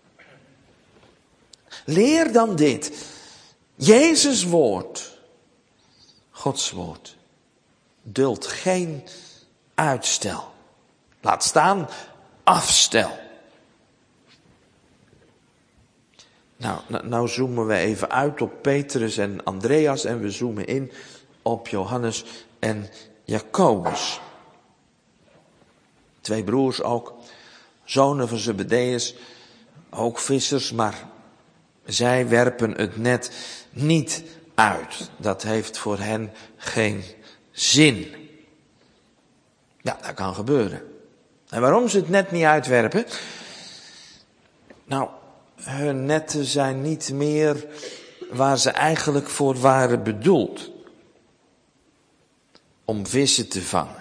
Leer dan dit. Jezus' woord, Gods woord, duldt geen uitstel. Laat staan afstel. Nou, nou, nou zoomen we even uit op Petrus en Andreas en we zoomen in op Johannes en Jacobus. Twee broers ook, zonen van Zebedeus, ook vissers, maar zij werpen het net niet uit. Dat heeft voor hen geen zin. Ja, dat kan gebeuren. En waarom ze het net niet uitwerpen? Nou, hun netten zijn niet meer waar ze eigenlijk voor waren bedoeld. Om vissen te vangen.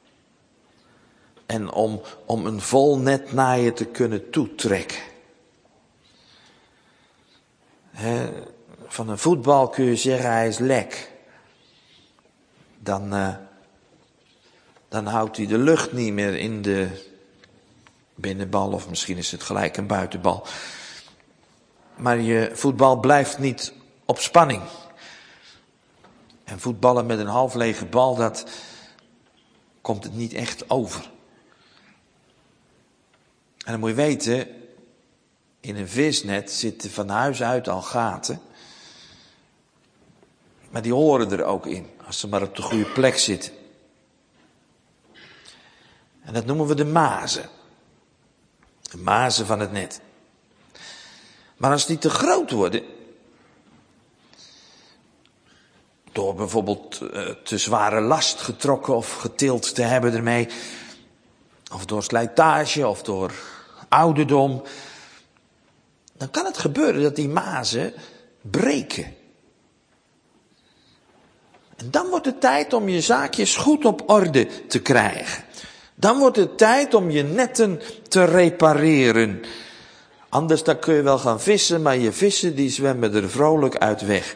En om, om een vol net naar je te kunnen toetrekken. He, van een voetbal kun je zeggen hij is lek. Dan, uh, dan houdt hij de lucht niet meer in de binnenbal. Of misschien is het gelijk een buitenbal. Maar je voetbal blijft niet op spanning. En voetballen met een half lege bal, dat komt het niet echt over. En dan moet je weten, in een visnet zitten van huis uit al gaten. Maar die horen er ook in, als ze maar op de goede plek zitten. En dat noemen we de mazen. De mazen van het net. Maar als die te groot worden, door bijvoorbeeld uh, te zware last getrokken of getild te hebben ermee, of door slijtage of door ouderdom, dan kan het gebeuren dat die mazen breken. En dan wordt het tijd om je zaakjes goed op orde te krijgen. Dan wordt het tijd om je netten te repareren. Anders dan kun je wel gaan vissen, maar je vissen die zwemmen er vrolijk uit weg.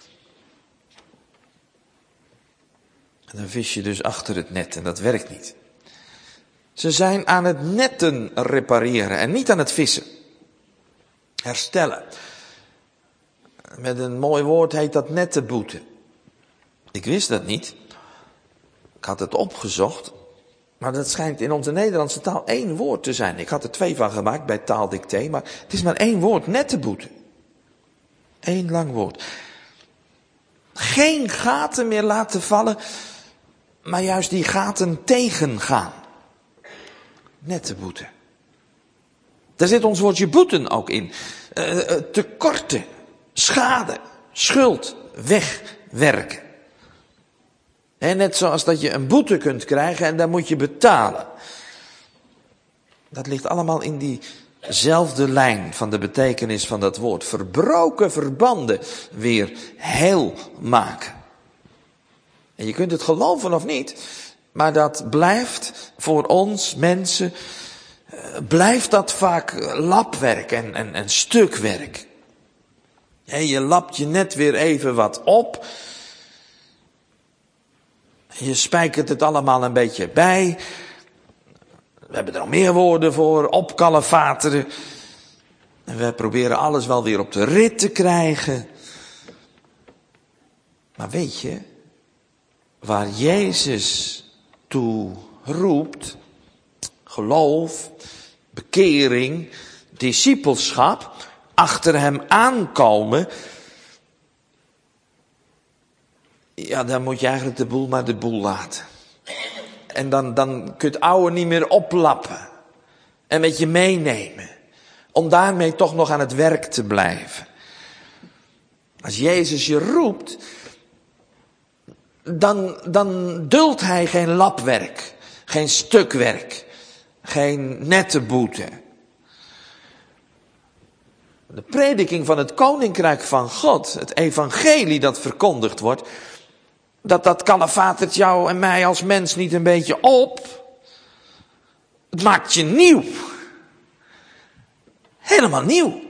En dan vis je dus achter het net en dat werkt niet. Ze zijn aan het netten repareren en niet aan het vissen. Herstellen. Met een mooi woord heet dat nettenboete. Ik wist dat niet. Ik had het opgezocht. Maar dat schijnt in onze Nederlandse taal één woord te zijn. Ik had er twee van gemaakt bij taaldicté, maar het is maar één woord, nettenboete. Eén lang woord. Geen gaten meer laten vallen, maar juist die gaten tegengaan. Nettenboete. Daar zit ons woordje boeten ook in. Uh, uh, tekorten, schade, schuld, wegwerken. En net zoals dat je een boete kunt krijgen en dan moet je betalen. Dat ligt allemaal in diezelfde lijn van de betekenis van dat woord. Verbroken verbanden weer heel maken. En je kunt het geloven of niet, maar dat blijft voor ons mensen, blijft dat vaak lapwerk en, en, en stukwerk. En je lapt je net weer even wat op. Je spijkert het allemaal een beetje bij. We hebben er al meer woorden voor. Opkalefateren. En we proberen alles wel weer op de rit te krijgen. Maar weet je, waar Jezus toe roept, geloof, bekering, discipelschap, achter hem aankomen, ja, dan moet je eigenlijk de boel maar de boel laten. En dan, dan kun je het oude niet meer oplappen en met je meenemen, om daarmee toch nog aan het werk te blijven. Als Jezus je roept, dan, dan duldt hij geen lapwerk, geen stukwerk, geen nette boete. De prediking van het koninkrijk van God, het evangelie dat verkondigd wordt, dat dat kalevatert jou en mij als mens niet een beetje op. Het maakt je nieuw. Helemaal nieuw.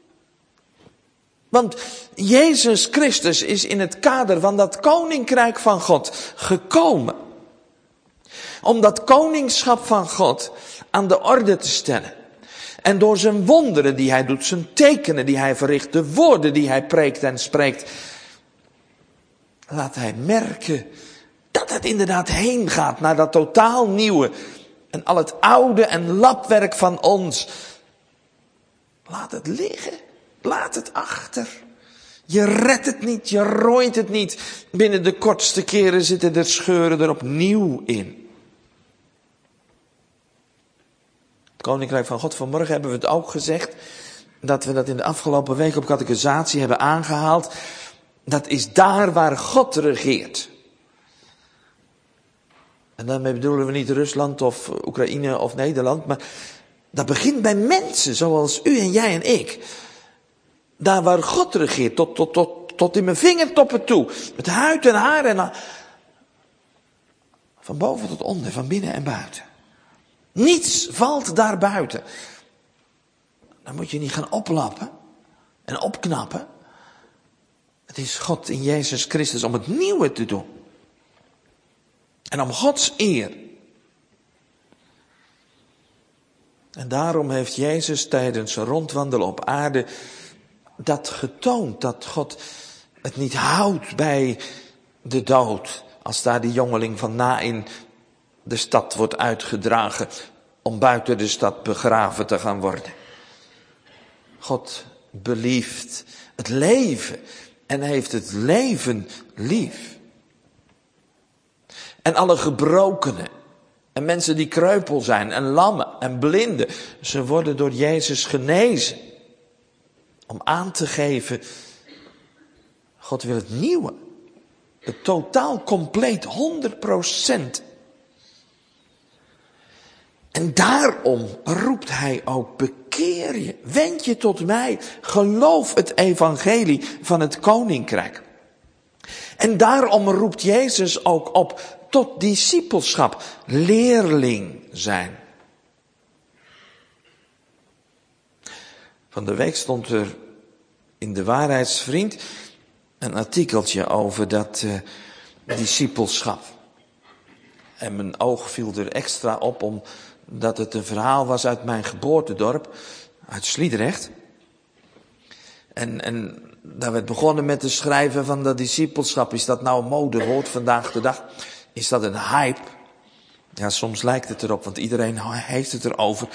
Want Jezus Christus is in het kader van dat koninkrijk van God gekomen. Om dat koningschap van God aan de orde te stellen. En door zijn wonderen die hij doet, zijn tekenen die hij verricht, de woorden die hij preekt en spreekt, laat hij merken dat het inderdaad heen gaat naar dat totaal nieuwe. En al het oude en lapwerk van ons, laat het liggen. Laat het achter. Je redt het niet, je rooit het niet. Binnen de kortste keren zitten er scheuren er opnieuw in. Het Koninkrijk van God, vanmorgen hebben we het ook gezegd, dat we dat in de afgelopen week op catechisatie hebben aangehaald. Dat is daar waar God regeert. En daarmee bedoelen we niet Rusland of Oekraïne of Nederland, maar dat begint bij mensen zoals u en jij en ik. Daar waar God regeert, tot, tot, tot, tot in mijn vingertoppen toe. Met huid en haar en van boven tot onder, van binnen en buiten. Niets valt daar buiten. Dan moet je niet gaan oplappen en opknappen. Het is God in Jezus Christus om het nieuwe te doen. En om Gods eer. En daarom heeft Jezus tijdens zijn rondwandelen op aarde dat getoond, dat God het niet houdt bij de dood. Als daar die jongeling van Naïn de stad wordt uitgedragen om buiten de stad begraven te gaan worden. God belieft het leven en heeft het leven lief. En alle gebrokenen en mensen die kreupel zijn en lammen en blinden, ze worden door Jezus genezen. Om aan te geven, God wil het nieuwe. Het totaal compleet, honderd procent. En daarom roept hij ook, bekeer je, wend je tot mij, geloof het evangelie van het koninkrijk. En daarom roept Jezus ook op tot discipelschap, leerling zijn. Van de week stond er in de Waarheidsvriend een artikeltje over dat uh, discipelschap. En mijn oog viel er extra op omdat het een verhaal was uit mijn geboortedorp, uit Sliedrecht. En, en daar werd begonnen met te schrijven van dat discipelschap. Is dat nou een modewoord vandaag de dag? Is dat een hype? Ja, soms lijkt het erop, want iedereen heeft het erover.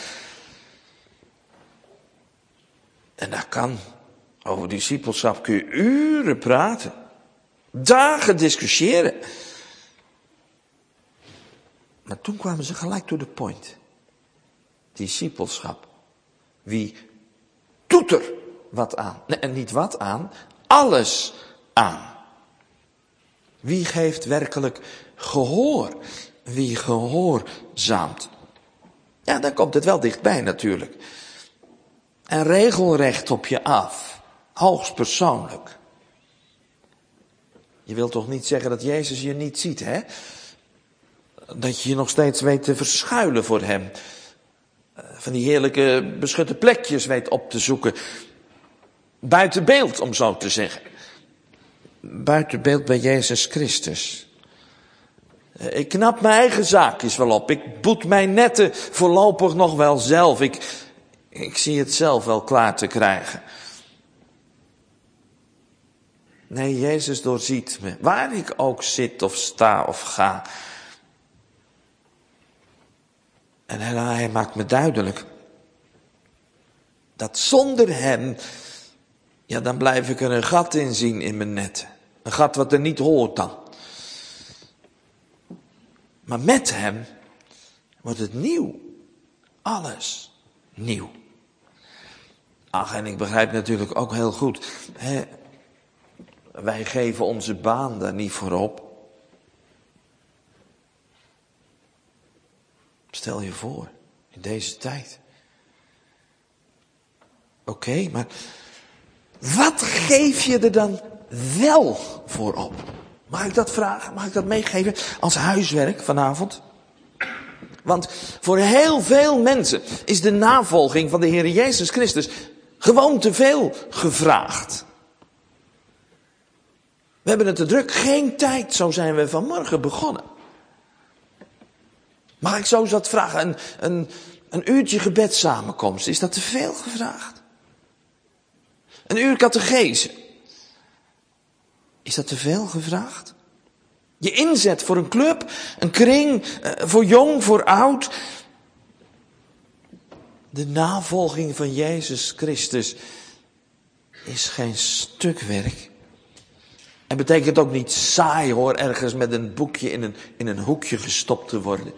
En dat kan. Over discipelschap kun je uren praten. Dagen discussiëren. Maar toen kwamen ze gelijk to the point. Discipelschap. Wie doet er wat aan? Nee, en niet wat aan, alles aan. Wie geeft werkelijk gehoor? Wie gehoorzaamt? Ja, dan komt het wel dichtbij natuurlijk. En regelrecht op je af. Hoogstpersoonlijk. Je wilt toch niet zeggen dat Jezus je niet ziet, hè? Dat je je nog steeds weet te verschuilen voor hem. Van die heerlijke beschutte plekjes weet op te zoeken. Buiten beeld, om zo te zeggen. Buiten beeld bij Jezus Christus. Ik knap mijn eigen zaakjes wel op. Ik boet mijn netten voorlopig nog wel zelf. Ik, ik zie het zelf wel klaar te krijgen. Nee, Jezus doorziet me, waar ik ook zit of sta of ga. En hij maakt me duidelijk dat zonder hem, ja, dan blijf ik er een gat in zien in mijn netten. Een gat wat er niet hoort dan. Maar met hem wordt het nieuw. Alles nieuw. Ach, en ik begrijp natuurlijk ook heel goed, hè, wij geven onze baan daar niet voor op. Stel je voor, in deze tijd. Oké, okay, maar wat geef je er dan wel voor op? Mag ik dat vragen? Mag ik dat meegeven als huiswerk vanavond? Want voor heel veel mensen is de navolging van de Heer Jezus Christus gewoon te veel gevraagd. We hebben het te druk, geen tijd, zo zijn we vanmorgen begonnen. Mag ik zo eens wat vragen? Een, een, een uurtje gebedssamenkomst, is dat te veel gevraagd? Een uur catechese, is dat te veel gevraagd? Je inzet voor een club, een kring, voor jong, voor oud. De navolging van Jezus Christus is geen stuk werk. En betekent ook niet saai hoor, ergens met een boekje in een, in een hoekje gestopt te worden.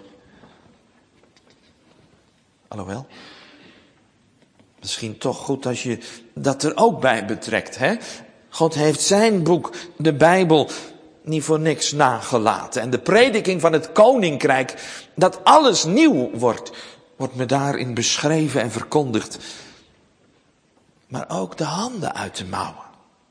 Alhoewel, misschien toch goed als je dat er ook bij betrekt, hè? God heeft zijn boek, de Bijbel, niet voor niks nagelaten. En de prediking van het koninkrijk, dat alles nieuw wordt, wordt me daarin beschreven en verkondigd. Maar ook de handen uit de mouwen.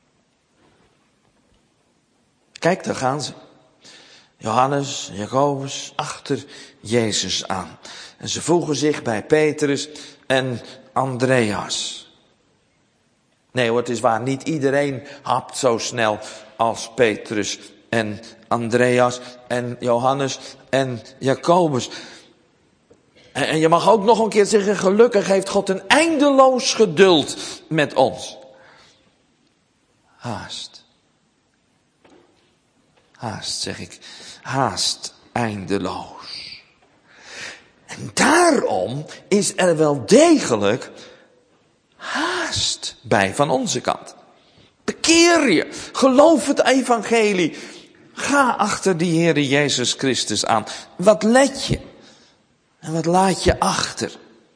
Kijk, daar gaan ze. Johannes, Jacobus, achter Jezus aan. En ze voegen zich bij Petrus en Andreas. Nee hoor, het is waar, niet iedereen hapt zo snel als Petrus en Andreas en Johannes en Jacobus. En je mag ook nog een keer zeggen, gelukkig heeft God een eindeloos geduld met ons. Haast. Haast, zeg ik. Haast eindeloos. En daarom is er wel degelijk haast bij van onze kant. Bekeer je. Geloof het evangelie. Ga achter die Heere Jezus Christus aan. Wat let je? En wat laat je achter?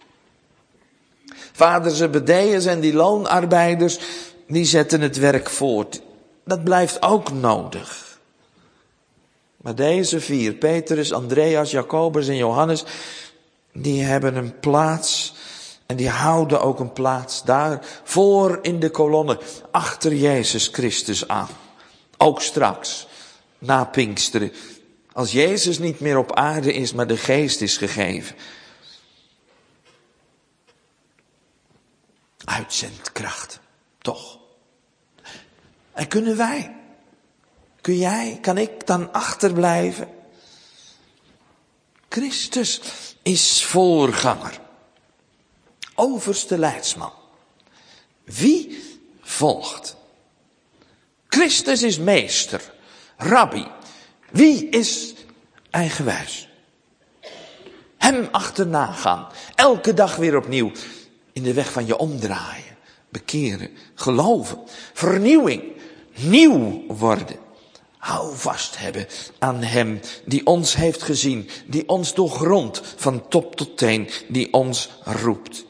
Vader Zebedeus en die loonarbeiders, die zetten het werk voort. Dat blijft ook nodig. Maar deze vier, Petrus, Andreas, Jacobus en Johannes, die hebben een plaats. En die houden ook een plaats daar voor in de kolonne, achter Jezus Christus aan. Ook straks, na Pinksteren, als Jezus niet meer op aarde is, maar de geest is gegeven. Uitzendkracht, toch. En kunnen wij, kun jij, kan ik dan achterblijven? Christus is voorganger. Overste leidsman. Wie volgt? Christus is meester, rabbi. Wie is eigenwijs? Hem achterna gaan, elke dag weer opnieuw in de weg van je omdraaien, bekeren, geloven, vernieuwing, nieuw worden. Hou vast hebben aan hem die ons heeft gezien, die ons doorgrondt van top tot teen, die ons roept.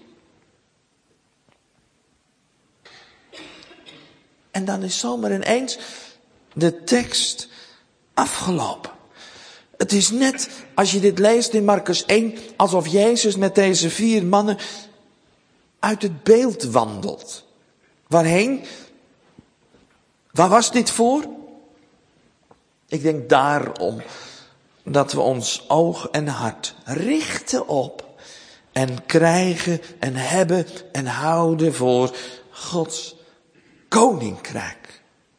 En dan is zomaar ineens de tekst afgelopen. Het is net als je dit leest in Marcus één, alsof Jezus met deze vier mannen uit het beeld wandelt. Waarheen? Waar was dit voor? Ik denk daarom dat we ons oog en hart richten op en krijgen en hebben en houden voor Gods koninkrijk.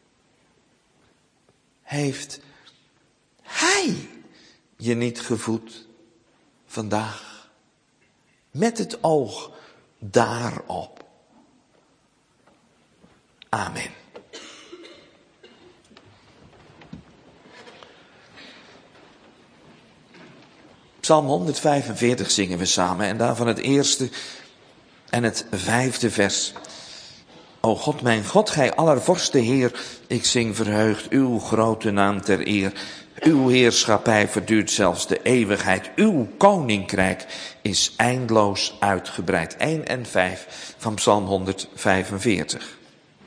Heeft Hij je niet gevoed vandaag met het oog daarop? Amen. Psalm honderdvijfenveertig zingen we samen en daarvan het eerste en het vijfde vers. O God, mijn God, gij allervorste Heer, ik zing verheugd uw grote naam ter eer. Uw heerschappij verduurt zelfs de eeuwigheid. Uw koninkrijk is eindeloos uitgebreid. één en vijf van Psalm honderdvijfenveertig.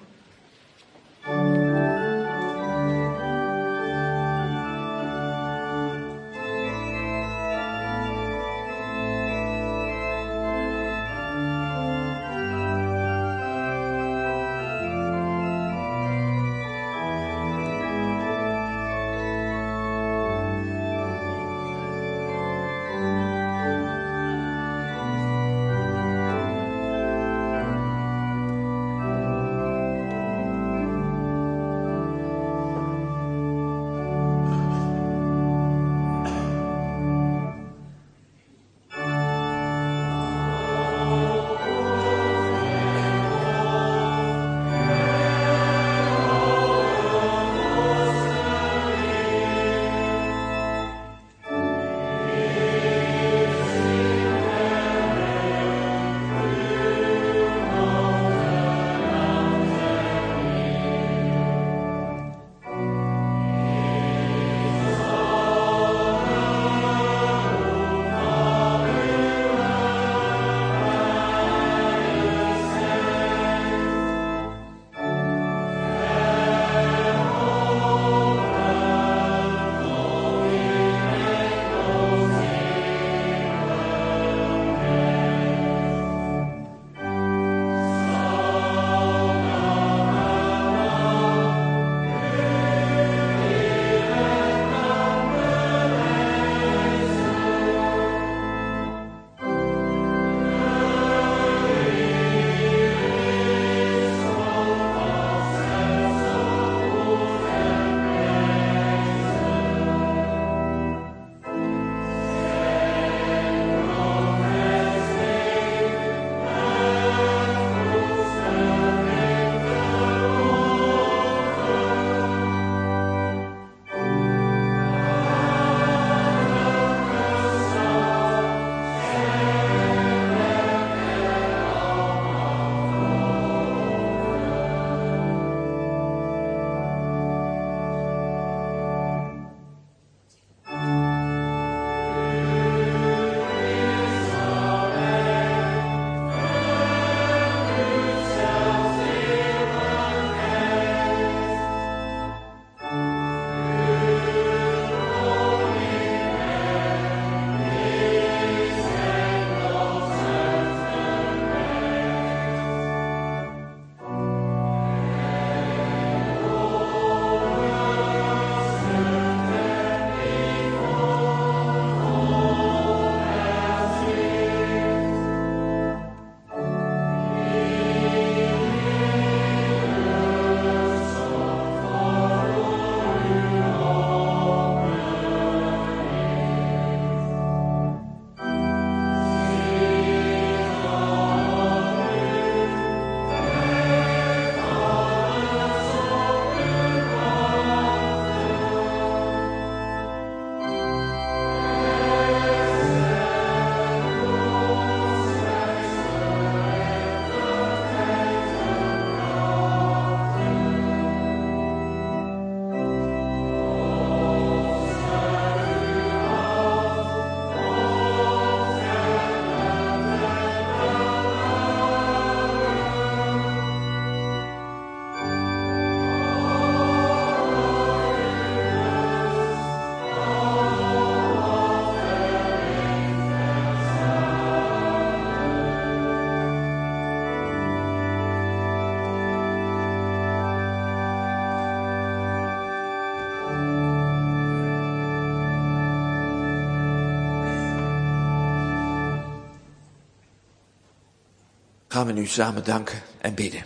gaan we nu samen danken en bidden.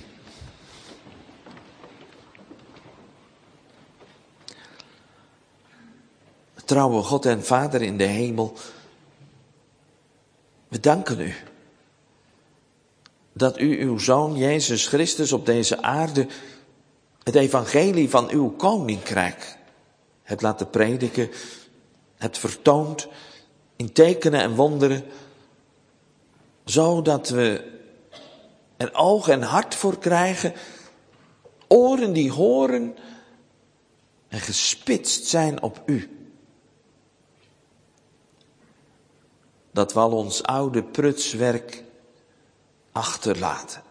Trouwe God en Vader in de hemel, we danken u dat u uw Zoon Jezus Christus op deze aarde het evangelie van uw koninkrijk hebt laten prediken, hebt vertoond in tekenen en wonderen, zodat we er oog en hart voor krijgen, oren die horen en gespitst zijn op u. Dat we al ons oude prutswerk achterlaten.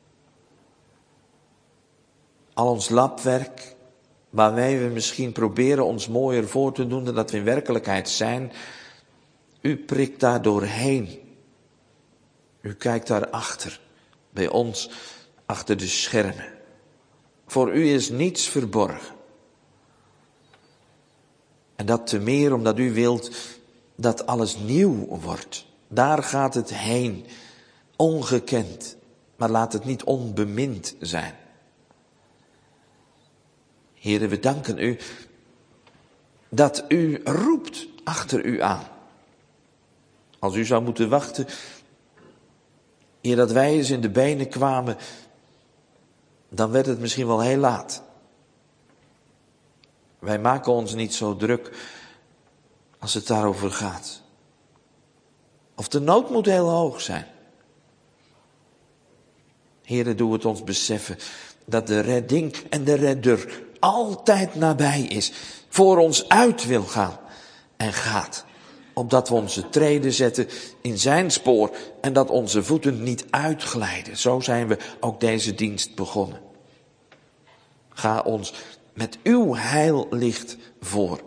Al ons labwerk, waarmee we misschien proberen ons mooier voor te doen dan dat we in werkelijkheid zijn. U prikt daar doorheen. U kijkt daarachter, bij ons, achter de schermen. Voor u is niets verborgen. En dat te meer omdat u wilt dat alles nieuw wordt. Daar gaat het heen, ongekend, maar laat het niet onbemind zijn. Heere, we danken u dat u roept achter u aan. Als u zou moeten wachten, eer dat wij eens in de benen kwamen, dan werd het misschien wel heel laat. Wij maken ons niet zo druk als het daarover gaat. Of de nood moet heel hoog zijn. Heere, doe het ons beseffen dat de redding en de redder altijd nabij is. Voor ons uit wil gaan en gaat. Opdat we onze treden zetten in zijn spoor en dat onze voeten niet uitglijden. Zo zijn we ook deze dienst begonnen. Ga ons met uw heillicht voor.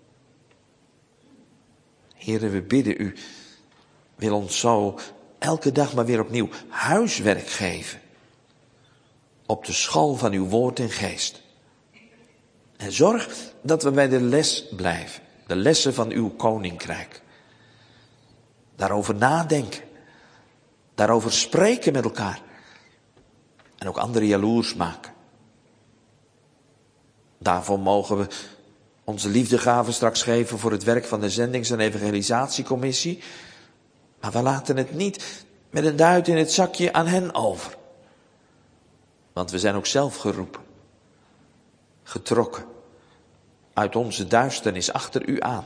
Heere, we bidden u, wil ons zo elke dag maar weer opnieuw huiswerk geven. Op de school van uw woord en geest. En zorg dat we bij de les blijven. De lessen van uw koninkrijk. Daarover nadenken. Daarover spreken met elkaar. En ook anderen jaloers maken. Daarvoor mogen we onze liefdegaven straks geven voor het werk van de Zendings- en Evangelisatiecommissie. Maar we laten het niet met een duit in het zakje aan hen over. Want we zijn ook zelf geroepen. Getrokken. Uit onze duisternis achter u aan.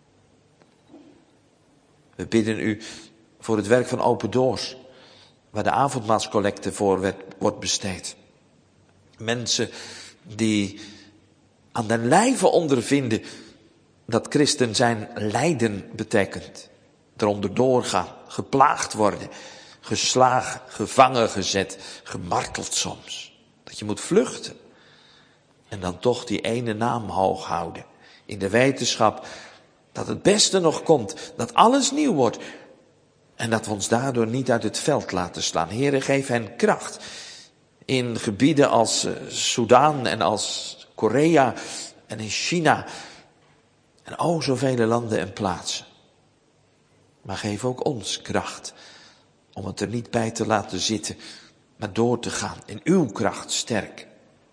We bidden u voor het werk van Open Doors. Waar de avondmaalscollecte voor werd, wordt besteed. Mensen die aan den lijve ondervinden dat christen zijn lijden betekent. Eronder doorgaan, geplaagd worden, geslagen, gevangen gezet, gemarteld soms. Dat je moet vluchten. En dan toch die ene naam hoog houden. In de wetenschap dat het beste nog komt. Dat alles nieuw wordt. En dat we ons daardoor niet uit het veld laten slaan. Heere, geef hen kracht. In gebieden als Soedan en als Korea en in China. En o zoveel landen en plaatsen. Maar geef ook ons kracht. Om het er niet bij te laten zitten. Maar door te gaan. In uw kracht sterk.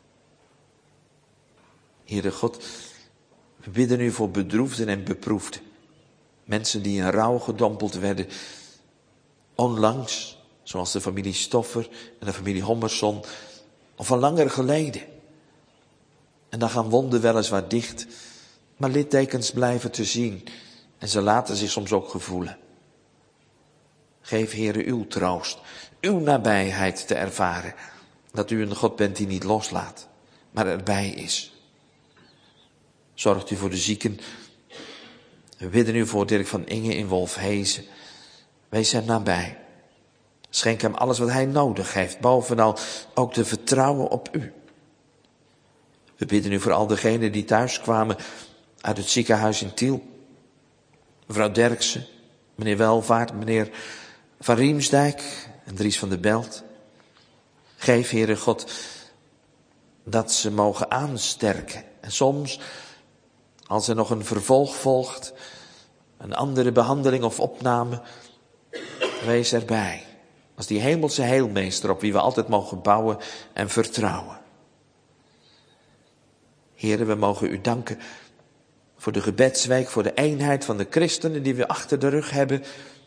Heere God, we bidden u voor bedroefden en beproefden. Mensen die in rouw gedompeld werden. Onlangs, zoals de familie Stoffer en de familie Hommerson. Of al langer geleden. En dan gaan wonden weliswaar dicht. Maar littekens blijven te zien. En ze laten zich soms ook gevoelen. Geef, Heere, uw troost. Uw nabijheid te ervaren. Dat u een God bent die niet loslaat. Maar erbij is. Zorgt u voor de zieken. We bidden u voor Dirk van Inge in Wolfhezen. Wees hem nabij. Schenk hem alles wat hij nodig heeft. Bovenal ook te vertrouwen op u. We bidden u voor al degenen die thuis kwamen uit het ziekenhuis in Tiel. Mevrouw Derksen, meneer Welvaart, meneer Van Riemsdijk en Dries van der Belt. Geef, Heere God, dat ze mogen aansterken. En soms, als er nog een vervolg volgt, een andere behandeling of opname, wees erbij. Als die hemelse heelmeester op wie we altijd mogen bouwen en vertrouwen. Heere, we mogen u danken voor de gebedsweek, voor de eenheid van de christenen die we achter de rug hebben.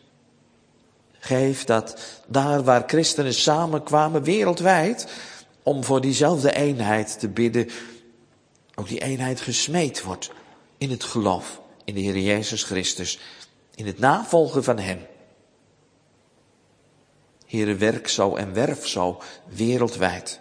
Geef dat daar waar christenen samenkwamen wereldwijd om voor diezelfde eenheid te bidden, ook die eenheid gesmeed wordt in het geloof in de Heer Jezus Christus In het navolgen van hem. Heere, werk zo en werf zo wereldwijd.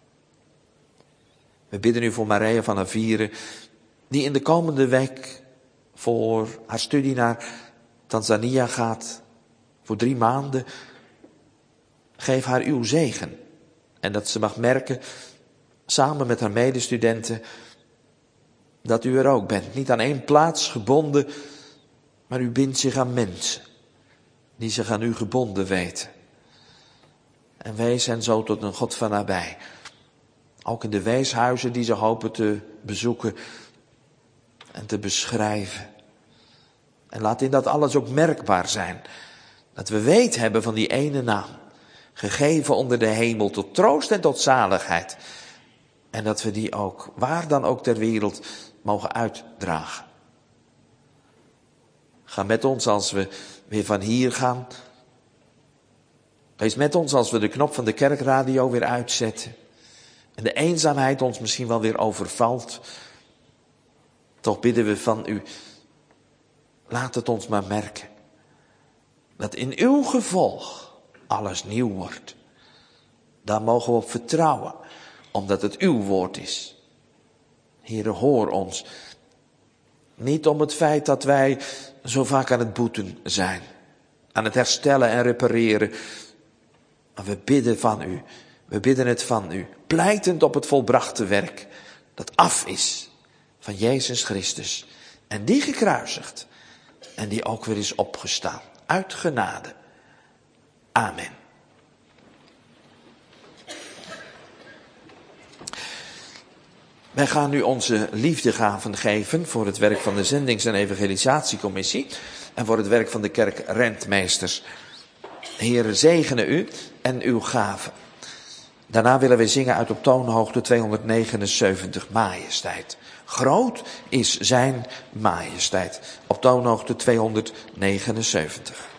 We bidden u voor Maria van Avieren, die in de komende week voor haar studie naar Tanzania gaat. Voor drie maanden. Geef haar uw zegen. En dat ze mag merken, samen met haar medestudenten, dat u er ook bent. Niet aan één plaats gebonden, maar u bindt zich aan mensen die zich aan u gebonden weten. En wij zijn zo tot een God van nabij. Ook in de weeshuizen die ze hopen te bezoeken en te beschrijven. En laat in dat alles ook merkbaar zijn. Dat we weet hebben van die ene naam. Gegeven onder de hemel tot troost en tot zaligheid. En dat we die ook, waar dan ook ter wereld, mogen uitdragen. Ga met ons als we weer van hier gaan. Wees met ons als we de knop van de kerkradio weer uitzetten. En de eenzaamheid ons misschien wel weer overvalt. Toch bidden we van u, laat het ons maar merken. Dat in uw gevolg alles nieuw wordt. Daar mogen we op vertrouwen, omdat het uw woord is. Heere, hoor ons. Niet om het feit dat wij zo vaak aan het boeten zijn. Aan het herstellen en repareren. Maar we bidden van u. We bidden het van u. Pleitend op het volbrachte werk. Dat af is van Jezus Christus. En die gekruisigd. En die ook weer is opgestaan. Uit genade. Amen. Wij gaan nu onze liefdegaven geven voor het werk van de Zendings- en Evangelisatiecommissie en voor het werk van de kerkrentmeesters. Heere, zegene u en uw gaven. Daarna willen we zingen uit op toonhoogte tweehonderdnegenenzeventig, Majesteit. Groot is zijn majesteit. Op toonhoogte tweehonderdnegenenzeventig.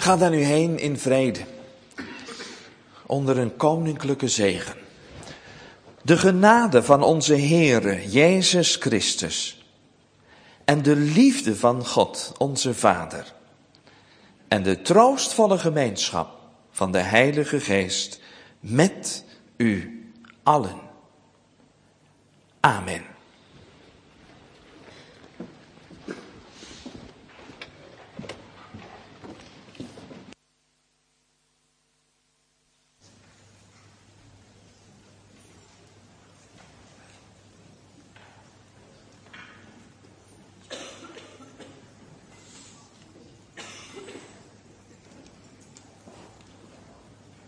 Ga dan nu heen in vrede, onder een koninklijke zegen. De genade van onze Heere Jezus Christus en de liefde van God, onze Vader, en de troostvolle gemeenschap van de Heilige Geest met u allen. Amen.